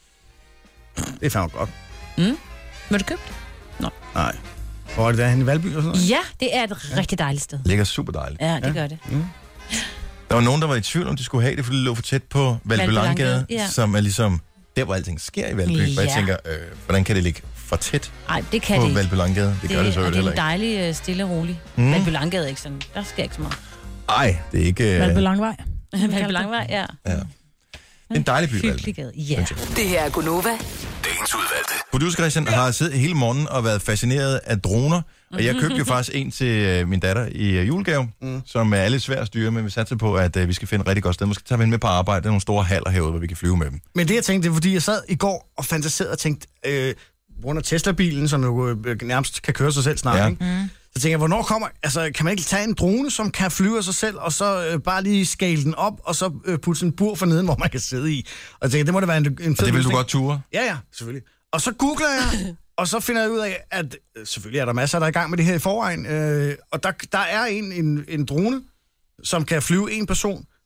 Speaker 3: Det er fandme godt.
Speaker 6: Mm. Vil du købe det? Nå.
Speaker 3: Nej. Hvor er det der henne i Valby og sådan noget?
Speaker 6: Ja, det er et ja. rigtig dejligt sted.
Speaker 2: Det ligger super dejligt.
Speaker 6: Ja, det ja. gør det. Mm.
Speaker 2: Der var nogen, der var i tvivl om, de skulle have det, fordi det lå for tæt på Valby Langgade, ja. som er ligesom der, hvor alting sker i Valby. Ja. Og jeg tænker, øh, hvordan kan det ligge for tæt
Speaker 6: Ej, det kan
Speaker 2: på
Speaker 6: det
Speaker 2: Valby Langgade? Det, det gør det så heller ikke.
Speaker 6: Det er en dejlig, stille og rolig. Mm. Valby Langgade er ikke sådan, der sker ikke så meget.
Speaker 2: Ej, det er ikke... Øh...
Speaker 5: Valby Langvej.
Speaker 6: Valby Langvej, ja.
Speaker 2: ja. En dejlig by,
Speaker 6: Valby. Ja.
Speaker 7: Det her er Gunova.
Speaker 10: Dagens udvalgte.
Speaker 2: Producer Christian har siddet hele morgenen og været fascineret af droner. Og jeg købte jo faktisk en til min datter i julegave, mm. som er lidt svært at styre, men vi satser på, at uh, vi skal finde et rigtig godt sted. Måske tager vi med på arbejde. Der er nogle store haller herude, hvor vi kan flyve med dem.
Speaker 3: Men det, jeg tænkte, det er, fordi jeg sad i går og fantaserede og tænkte, øh, under Tesla-bilen, som jo øh, nærmest kan køre sig selv snart, ja. ikke? Mm. Så tænker jeg, hvornår kommer... Altså, kan man ikke tage en drone, som kan flyve af sig selv, og så øh, bare lige scale den op, og så øh, putte en bur for neden, hvor man kan sidde i? Og jeg tænker, det må da være en, en fed...
Speaker 2: Og det vil du godt ture?
Speaker 3: Ja, ja, selvfølgelig. Og så googler jeg, og så finder jeg ud af, at øh, selvfølgelig er der masser, der er i gang med det her i forvejen. Øh, og der, der er en, en, en drone, som kan flyve en person,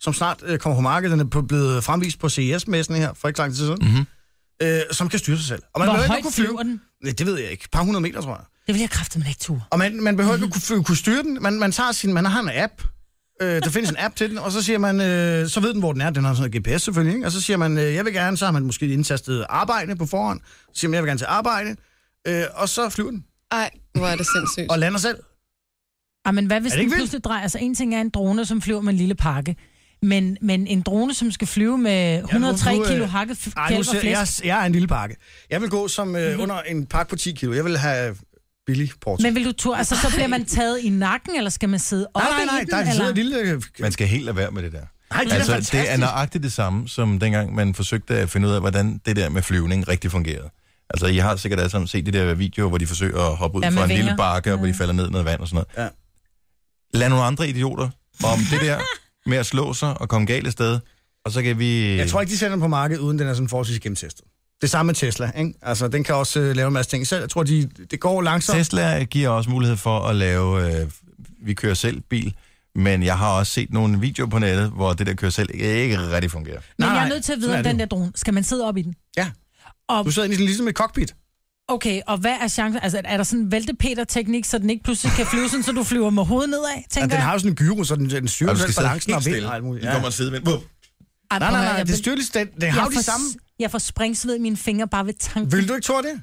Speaker 3: som snart øh, kommer på markedet. Den er blevet fremvist på C E S-messen her for ikke lang tid siden.
Speaker 2: Mm-hmm.
Speaker 3: Øh, som kan styre sig selv. Og man
Speaker 5: Hvor
Speaker 3: behøver
Speaker 5: højt
Speaker 3: ikke kunne flyve
Speaker 5: flyver den?
Speaker 3: Nej, det ved jeg ikke. Et par hundrede meter, tror jeg.
Speaker 5: Det vil jeg kraftedeme ikke turde.
Speaker 3: Og man, man behøver ikke at kunne, kunne styre den. Man, man, tager sin, man har en app. Øh, der findes en app til den, og så siger man, øh, så ved den, hvor den er. Den har sådan noget G P S selvfølgelig, ikke? Og så siger man, øh, jeg vil gerne, så har man måske indtastet arbejde på forhånd. Så siger man, jeg vil gerne til arbejde. Øh, og så flyver den.
Speaker 4: Ej, hvor er det sindssygt.
Speaker 3: Og lander selv.
Speaker 5: Ah, men hvad hvis den
Speaker 3: vildt?
Speaker 5: pludselig drejer? Altså en ting er en drone, som flyver med en lille pakke. Men, men en drone, som skal flyve med et hundrede og tre
Speaker 3: Ja, nu, øh,
Speaker 5: kilo hakket f-
Speaker 3: Ej, nu
Speaker 5: kælp og
Speaker 3: siger,
Speaker 5: flæsk.
Speaker 3: jeg, jeg er en lille pakke. Jeg vil gå som øh, under en pakke på ti kilo. Jeg vil have billig porto.
Speaker 5: Men vil du tur, altså så bliver man taget i nakken, eller skal man sidde oppe
Speaker 3: Nej, nej, nej,
Speaker 5: i den?
Speaker 3: der er
Speaker 5: eller?
Speaker 3: en lille...
Speaker 2: Man skal helt lade være med det der.
Speaker 3: Nej, det er
Speaker 2: altså,
Speaker 3: fantastisk.
Speaker 2: det er nøjagtigt det samme, som dengang man forsøgte at finde ud af, hvordan det der med flyvning rigtig fungerede. Altså, I har sikkert alle sammen set de der videoer, hvor de forsøger at hoppe ud
Speaker 5: Ja,
Speaker 2: fra
Speaker 5: med
Speaker 2: en
Speaker 5: vinger.
Speaker 2: lille bakke,
Speaker 5: Ja.
Speaker 2: hvor de falder ned i noget vand og sådan noget.
Speaker 3: Ja.
Speaker 2: Lad nogle andre idioter om det der med at slå sig og komme galt af sted, og så kan vi...
Speaker 3: Jeg tror ikke, de sender den på markedet, uden den er sådan forholdsvis gennemtestet. Det samme med Tesla, ikke? Altså, den kan også øh, lave en masse ting selv. Jeg tror, de, det går langsomt.
Speaker 2: Tesla giver også mulighed for at lave, øh, vi kører selv bil, men jeg har også set nogle videoer på nettet, hvor det der kører selv ikke, ikke rigtig fungerer.
Speaker 5: Men
Speaker 3: Nej,
Speaker 5: jeg er nødt til at vide,
Speaker 3: sådan
Speaker 5: om
Speaker 3: er
Speaker 5: den
Speaker 3: det
Speaker 5: der drone, skal man sidde op i den?
Speaker 3: Ja.
Speaker 5: Og,
Speaker 3: Du sidder inde i sådan ligesom et cockpit.
Speaker 5: okay, og hvad er chancen? Altså, er der sådan en væltepeter-teknik, så den ikke pludselig kan flyve sådan, så du flyver med hovedet nedad,
Speaker 3: Ja,
Speaker 5: tænker
Speaker 3: den
Speaker 5: jeg?
Speaker 3: har jo sådan en gyro, så den, den styrer
Speaker 2: Og du
Speaker 3: selv
Speaker 2: skal sidde
Speaker 3: balancen og
Speaker 2: helt
Speaker 3: vind
Speaker 2: stille.
Speaker 3: og alt muligt.
Speaker 2: De kommer og sidde med.
Speaker 5: Ej,
Speaker 3: Nej,
Speaker 5: prøv
Speaker 3: nej,
Speaker 5: at høre,
Speaker 3: nej,
Speaker 5: jeg
Speaker 3: det
Speaker 5: vil-
Speaker 3: styrer lige den. Den har
Speaker 5: jeg
Speaker 3: jo de
Speaker 5: får-
Speaker 3: samme.
Speaker 5: Jeg får springsved i mine fingre bare ved tanken.
Speaker 3: Vil du ikke tro det?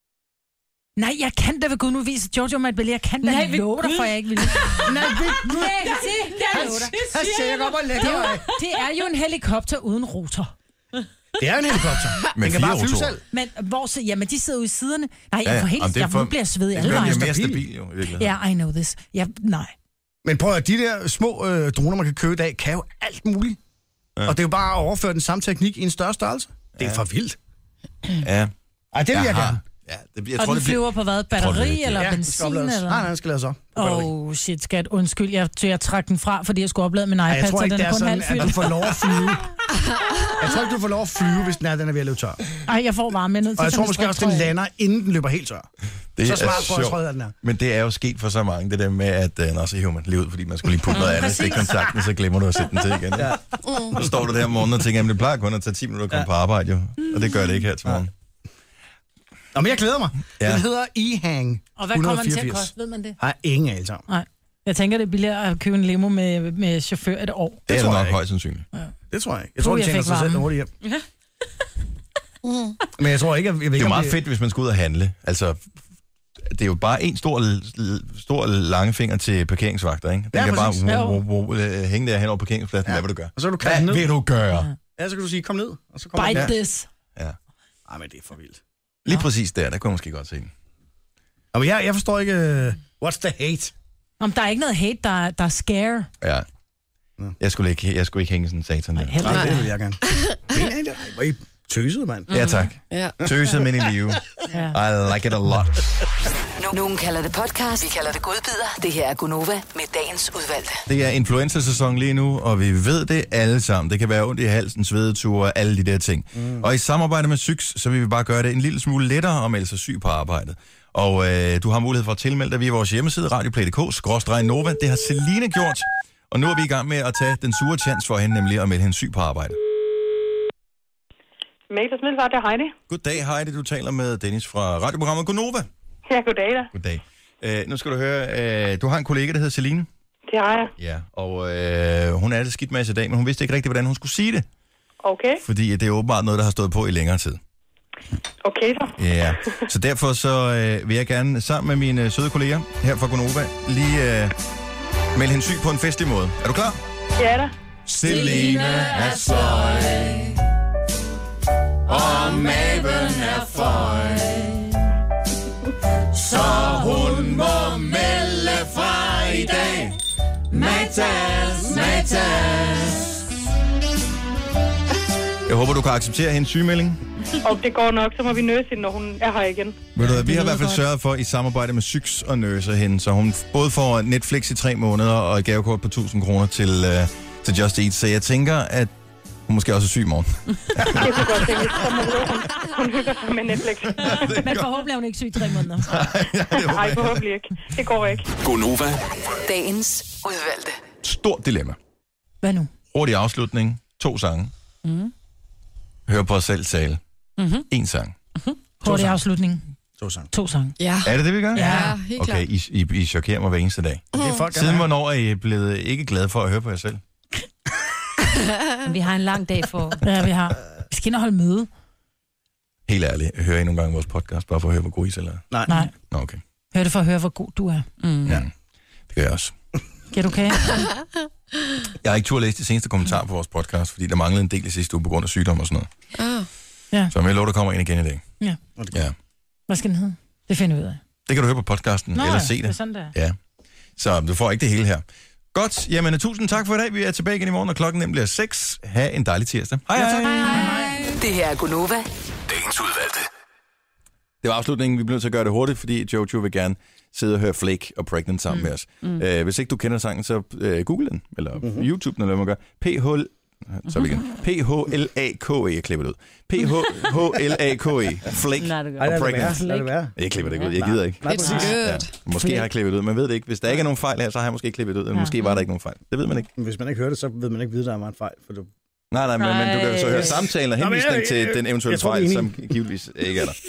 Speaker 5: Nej, jeg kan da ved Gud nu vise Jojo mig et billede. Jeg kan da
Speaker 6: Nej, ved
Speaker 5: love dig,
Speaker 6: Gud.
Speaker 5: for jeg ikke vil.
Speaker 3: Nej, vil Gud.
Speaker 5: Nej, det kan jeg love dig.
Speaker 3: Han siger op og
Speaker 5: Det
Speaker 3: lægger
Speaker 5: er,
Speaker 3: mig.
Speaker 5: jo, det er jo en helikopter uden rotor.
Speaker 3: Det er en helikopter.
Speaker 2: Med
Speaker 3: Den kan
Speaker 2: fire
Speaker 3: bare flyve
Speaker 2: rotorer.
Speaker 3: selv.
Speaker 5: Men hvor så, jamen, de sidder jo i siderne. Nej,
Speaker 2: Ja,
Speaker 5: jeg
Speaker 2: ja.
Speaker 5: får helt,
Speaker 2: Jamen, det er
Speaker 5: jeg
Speaker 2: for-
Speaker 5: nu bliver jeg svedig i
Speaker 2: Det
Speaker 5: alle
Speaker 2: gør
Speaker 5: vejen.
Speaker 2: den jo mere
Speaker 3: stabil.
Speaker 2: stabil, jo, i virkeligheden.
Speaker 5: Ja, I know this. Ja, nej.
Speaker 3: Men prøv at de der små øh, droner, man kan købe i dag, kan jo alt muligt. Ja. Og det er jo bare at overføre den samme teknik i en større størrelse. Det er
Speaker 2: Ja.
Speaker 3: for vildt.
Speaker 2: Ja.
Speaker 3: Ej, det vil jeg
Speaker 2: har-
Speaker 3: gerne.
Speaker 2: Ja, det, jeg
Speaker 5: Og
Speaker 2: tror,
Speaker 5: den
Speaker 2: det bliver...
Speaker 5: flyver på hvad?
Speaker 2: tror, det
Speaker 5: Batteri
Speaker 2: er-
Speaker 5: eller
Speaker 3: Ja, den skal
Speaker 5: benzin?
Speaker 3: oplades.
Speaker 5: Eller?
Speaker 3: Nej, nej, den skal lades op. på batteri.
Speaker 5: Åh, oh, shit, skat. Undskyld, jeg, jeg trak den fra, fordi jeg skulle oplade min
Speaker 3: Ej,
Speaker 5: iPad,
Speaker 3: jeg tror
Speaker 5: så
Speaker 3: ikke,
Speaker 5: den
Speaker 3: det
Speaker 5: er
Speaker 3: er
Speaker 5: kun
Speaker 3: sådan, at du
Speaker 5: halvfyldt.
Speaker 3: får lov at flyve. Jeg tror ikke, du får lov at flyve, hvis den er, den er ved at løbe tør.
Speaker 5: Ej, jeg får varme. Jeg er nødt til
Speaker 3: Og jeg
Speaker 5: at
Speaker 3: tror
Speaker 5: tage
Speaker 3: måske
Speaker 5: min
Speaker 3: også, den
Speaker 5: striktrøje.
Speaker 3: lander, inden den løber helt tør.
Speaker 2: Det
Speaker 3: Så
Speaker 2: er
Speaker 3: smart på at
Speaker 2: sjovt.
Speaker 3: træde den er.
Speaker 2: Men det er jo sket for så mange, det der med, at uh, nå, så hiver man lige ud, fordi man skulle lige putte noget andet i kontakten, så glemmer du at sætte den til igen. Ja. Så står du der om morgenen og tænker, at det plejer kun at tage ti minutter at komme ja. på arbejde, jo. Og det gør det ikke her til morgen.
Speaker 3: Nå, men jeg glæder mig.
Speaker 2: Ja.
Speaker 3: Den hedder E-Hang
Speaker 5: Og hvad kommer den til at
Speaker 3: et hundrede og fireogfirs.
Speaker 5: koste, ved man det?
Speaker 3: Har ingen anelse om.
Speaker 5: Nej. Jeg tænker, det er billigere at købe en limo med, med chauffør et år.
Speaker 2: Det er
Speaker 3: tror
Speaker 2: det
Speaker 3: jeg
Speaker 2: nok
Speaker 3: ikke.
Speaker 2: højst sandsynligt.
Speaker 3: Det tror jeg ikke. Jeg
Speaker 5: Puh,
Speaker 3: tror, den
Speaker 5: jeg
Speaker 3: tjener
Speaker 5: fik
Speaker 3: sig selv
Speaker 5: varme.
Speaker 3: hurtigt hjem. Men jeg tror ikke, at jeg ved
Speaker 2: Det er
Speaker 3: ikke,
Speaker 2: jo
Speaker 3: om
Speaker 2: meget fedt, hvis man skal ud og handle. Altså, det er jo bare en stor, l- stor langefinger til parkeringsvagter, ikke? Den
Speaker 3: Ja,
Speaker 2: kan bare
Speaker 3: præcis.
Speaker 2: wo, wo, wo, øh, hænge der hen over parkeringspladsen. Ja. Hvad vil du gøre?
Speaker 3: Og så kan du kaste
Speaker 2: Hvad
Speaker 3: den ned.
Speaker 2: vil du gøre?
Speaker 3: Ja, så kan du sige, kom ned. Og så kommer
Speaker 5: Bite
Speaker 3: den.
Speaker 5: this.
Speaker 2: Ja.
Speaker 3: Ej, men det er for vildt.
Speaker 2: Lige præcis der, der kunne jeg måske godt se den.
Speaker 3: Og jeg, jeg forstår ikke, uh, what's the hate?
Speaker 5: Om der er ikke noget hate, der, er- der er scare.
Speaker 2: Ja. Jeg skulle ikke, jeg skulle ikke hænge sådan en satan der.
Speaker 5: Heller
Speaker 3: Nej,
Speaker 5: ikke.
Speaker 3: det vil jeg gerne. Men nej, hvor I tøsede, mand.
Speaker 2: Ja, tak.
Speaker 4: Ja.
Speaker 2: Tøset men i live. I like it a lot.
Speaker 7: Nogen kalder det podcast, vi kalder det godbider. Det her er Gunova med dagens udvalgte.
Speaker 2: Det er influenza-sæson lige nu, og vi ved det alle sammen. Det kan være ondt i halsen, svedeture, alle de der ting. Mm. Og i samarbejde med Syks, så vil vi bare gøre det en lille smule lettere at melde sig syg på arbejdet. Og øh, du har mulighed for at tilmelde dig via vores hjemmeside, radioplay punktum d k skråstreg nova. Det har Celine gjort, og nu er vi i gang med at tage den sure chance for hende, nemlig at melde hende syg på arbejde.
Speaker 13: Matas Middelfart, det er Heidi.
Speaker 2: Goddag, Heidi. Du taler med Dennis fra radioprogrammet Gunova.
Speaker 13: Ja, goddag da.
Speaker 2: Goddag. Øh, nu skal du høre, øh, du har en kollega, der hedder Celine.
Speaker 13: Det har jeg.
Speaker 2: Ja, og øh, hun er det skidt med i dag, men hun vidste ikke rigtig, hvordan hun skulle sige det.
Speaker 13: Okay.
Speaker 2: Fordi det er åbenbart noget, der har stået på i længere tid.
Speaker 13: Okay så.
Speaker 2: Ja, så derfor så øh, vil jeg gerne sammen med mine søde kolleger her fra Gunova lige øh, melde hende syg på en festlig måde. Er du klar?
Speaker 13: Ja da.
Speaker 2: Celine er sløj, og maven er føj, så hun må melde fra i dag. Matas, Matas. Jeg håber, du kan acceptere hendes sygemelding.
Speaker 13: Og det går nok, så må vi nøse hende, når hun er her igen.
Speaker 2: Ved du hvad, vi har i hvert fald sørget for i samarbejde med Syks og Nurse hende, så hun både får Netflix i tre måneder og et gavekort på tusind kroner til, uh, til Just Eat. Så jeg tænker, at hun måske også er syg i morgen.
Speaker 13: Det kunne godt tænke, så må hun, hun hygger sig med Netflix.
Speaker 5: Men forhåbentlig er hun ikke syg i tre måneder.
Speaker 13: Nej, forhåbentlig ikke. Det går ikke.
Speaker 10: Gunova.
Speaker 7: Dagens udvalgte.
Speaker 2: Stort dilemma.
Speaker 5: Hvad nu?
Speaker 2: Hurtig afslutning. To sange.
Speaker 6: Mm.
Speaker 2: Hør på os selv tale.
Speaker 6: Mm-hmm.
Speaker 2: En sang.
Speaker 6: Mm-hmm.
Speaker 5: Hurtig afslutning.
Speaker 3: To sange.
Speaker 5: To sange.
Speaker 4: Ja.
Speaker 2: Er det det, vi gør?
Speaker 4: Ja, helt
Speaker 2: okay,
Speaker 4: klart.
Speaker 2: I, I, I chokerer mig hver eneste dag.
Speaker 3: Det er folk,
Speaker 2: Siden hvornår er I blevet ikke glade for at høre på jer selv?
Speaker 6: Vi har en lang dag for...
Speaker 5: Ja, vi har. Vi skal ind og holde møde.
Speaker 2: Helt ærligt, hører I nogle gange vores podcast, bare for at høre, hvor god I selv er?
Speaker 3: Nej.
Speaker 5: Nej.
Speaker 2: Nå, okay.
Speaker 5: Hør det for at høre, hvor god du er.
Speaker 6: Mm.
Speaker 2: Ja, det gør jeg også.
Speaker 5: Get okay?
Speaker 2: Jeg har ikke tur læst de seneste kommentarer på vores podcast, fordi der manglede en del i sidste uge på grund af sygdom og sådan noget.
Speaker 4: Ah.
Speaker 5: Ja.
Speaker 2: Så jeg lover, der kommer en igen i dag.
Speaker 5: Ja.
Speaker 2: Ja.
Speaker 5: Hvad skal den hedde? Det finder vi ud af.
Speaker 2: Det kan du høre på podcasten,
Speaker 5: Nå,
Speaker 2: eller se det.
Speaker 5: det er sådan, der.
Speaker 2: Ja. Så du får ikke det hele her. Godt, jamen tusind tak for i dag. Vi er tilbage igen i morgen, og klokken nemlig er seks. Ha' en dejlig tirsdag. Hej, hej.
Speaker 7: Hej. Det her er Gunova.
Speaker 10: Dagens udvalgte.
Speaker 2: Det var afslutningen. Vi bliver nødt til at gøre det hurtigt, fordi Jojo vil gerne sidde og høre Flake og Pregnant sammen mm. med os. Mm. Uh, hvis ikke du kender sangen, så uh, google den, eller mm-hmm. YouTube den, eller hvad man gør. P H Så vi igen. P H L A K E, jeg klipper det ud. P H L A K E, Flake
Speaker 3: Nej,
Speaker 2: og Pregnant.
Speaker 3: Lad det være.
Speaker 2: Jeg klipper det ikke ud, jeg gider ikke.
Speaker 4: It's good.
Speaker 2: Ja, måske har jeg klippet det ud, man ved det ikke. Hvis der ikke er nogen fejl her, så har jeg måske klippet det ud, eller måske var der ikke nogen fejl. Det ved man ikke.
Speaker 3: Hvis man ikke hører det, så ved man ikke, at der var en fejl. For du...
Speaker 2: Nej, nej, men, men du kan jo så høre samtalen og henvisning til den eventuelle fejl, som givetvis ikke er der.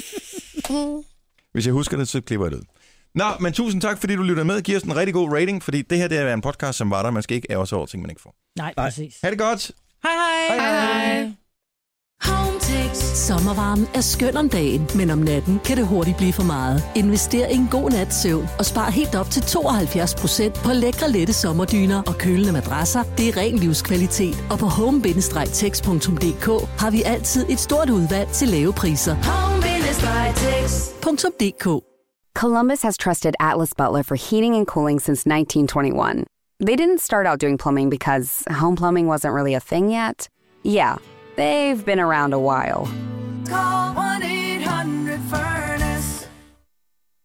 Speaker 2: Hvis jeg husker det, så klipper jeg det ud. Nå, men tusind tak, fordi du lytter med. Giv os en rigtig god rating, fordi det her det er en podcast, som var der. Man skal ikke ære sig over ting, man ikke får.
Speaker 5: Nej, præcis.
Speaker 2: Ha' det godt.
Speaker 5: Hej hej.
Speaker 4: Hej hej.
Speaker 14: Hometex. Sommervarmen er skøn om dagen, men om natten kan det hurtigt blive for meget. Invester i en god nats søvn og spar helt op til tooghalvfjerds procent på lækre, lette sommerdyner og kølende madrasser. Det er ren livskvalitet. Og på home bindestreg tex punktum d k har vi altid et stort udvalg til lave priser. home bindestreg tex punktum d k.
Speaker 15: Columbus has trusted Atlas Butler for heating and cooling since nineteen twenty-one. They didn't start out doing plumbing because home plumbing wasn't really a thing yet. Yeah, they've been around a while.
Speaker 14: Call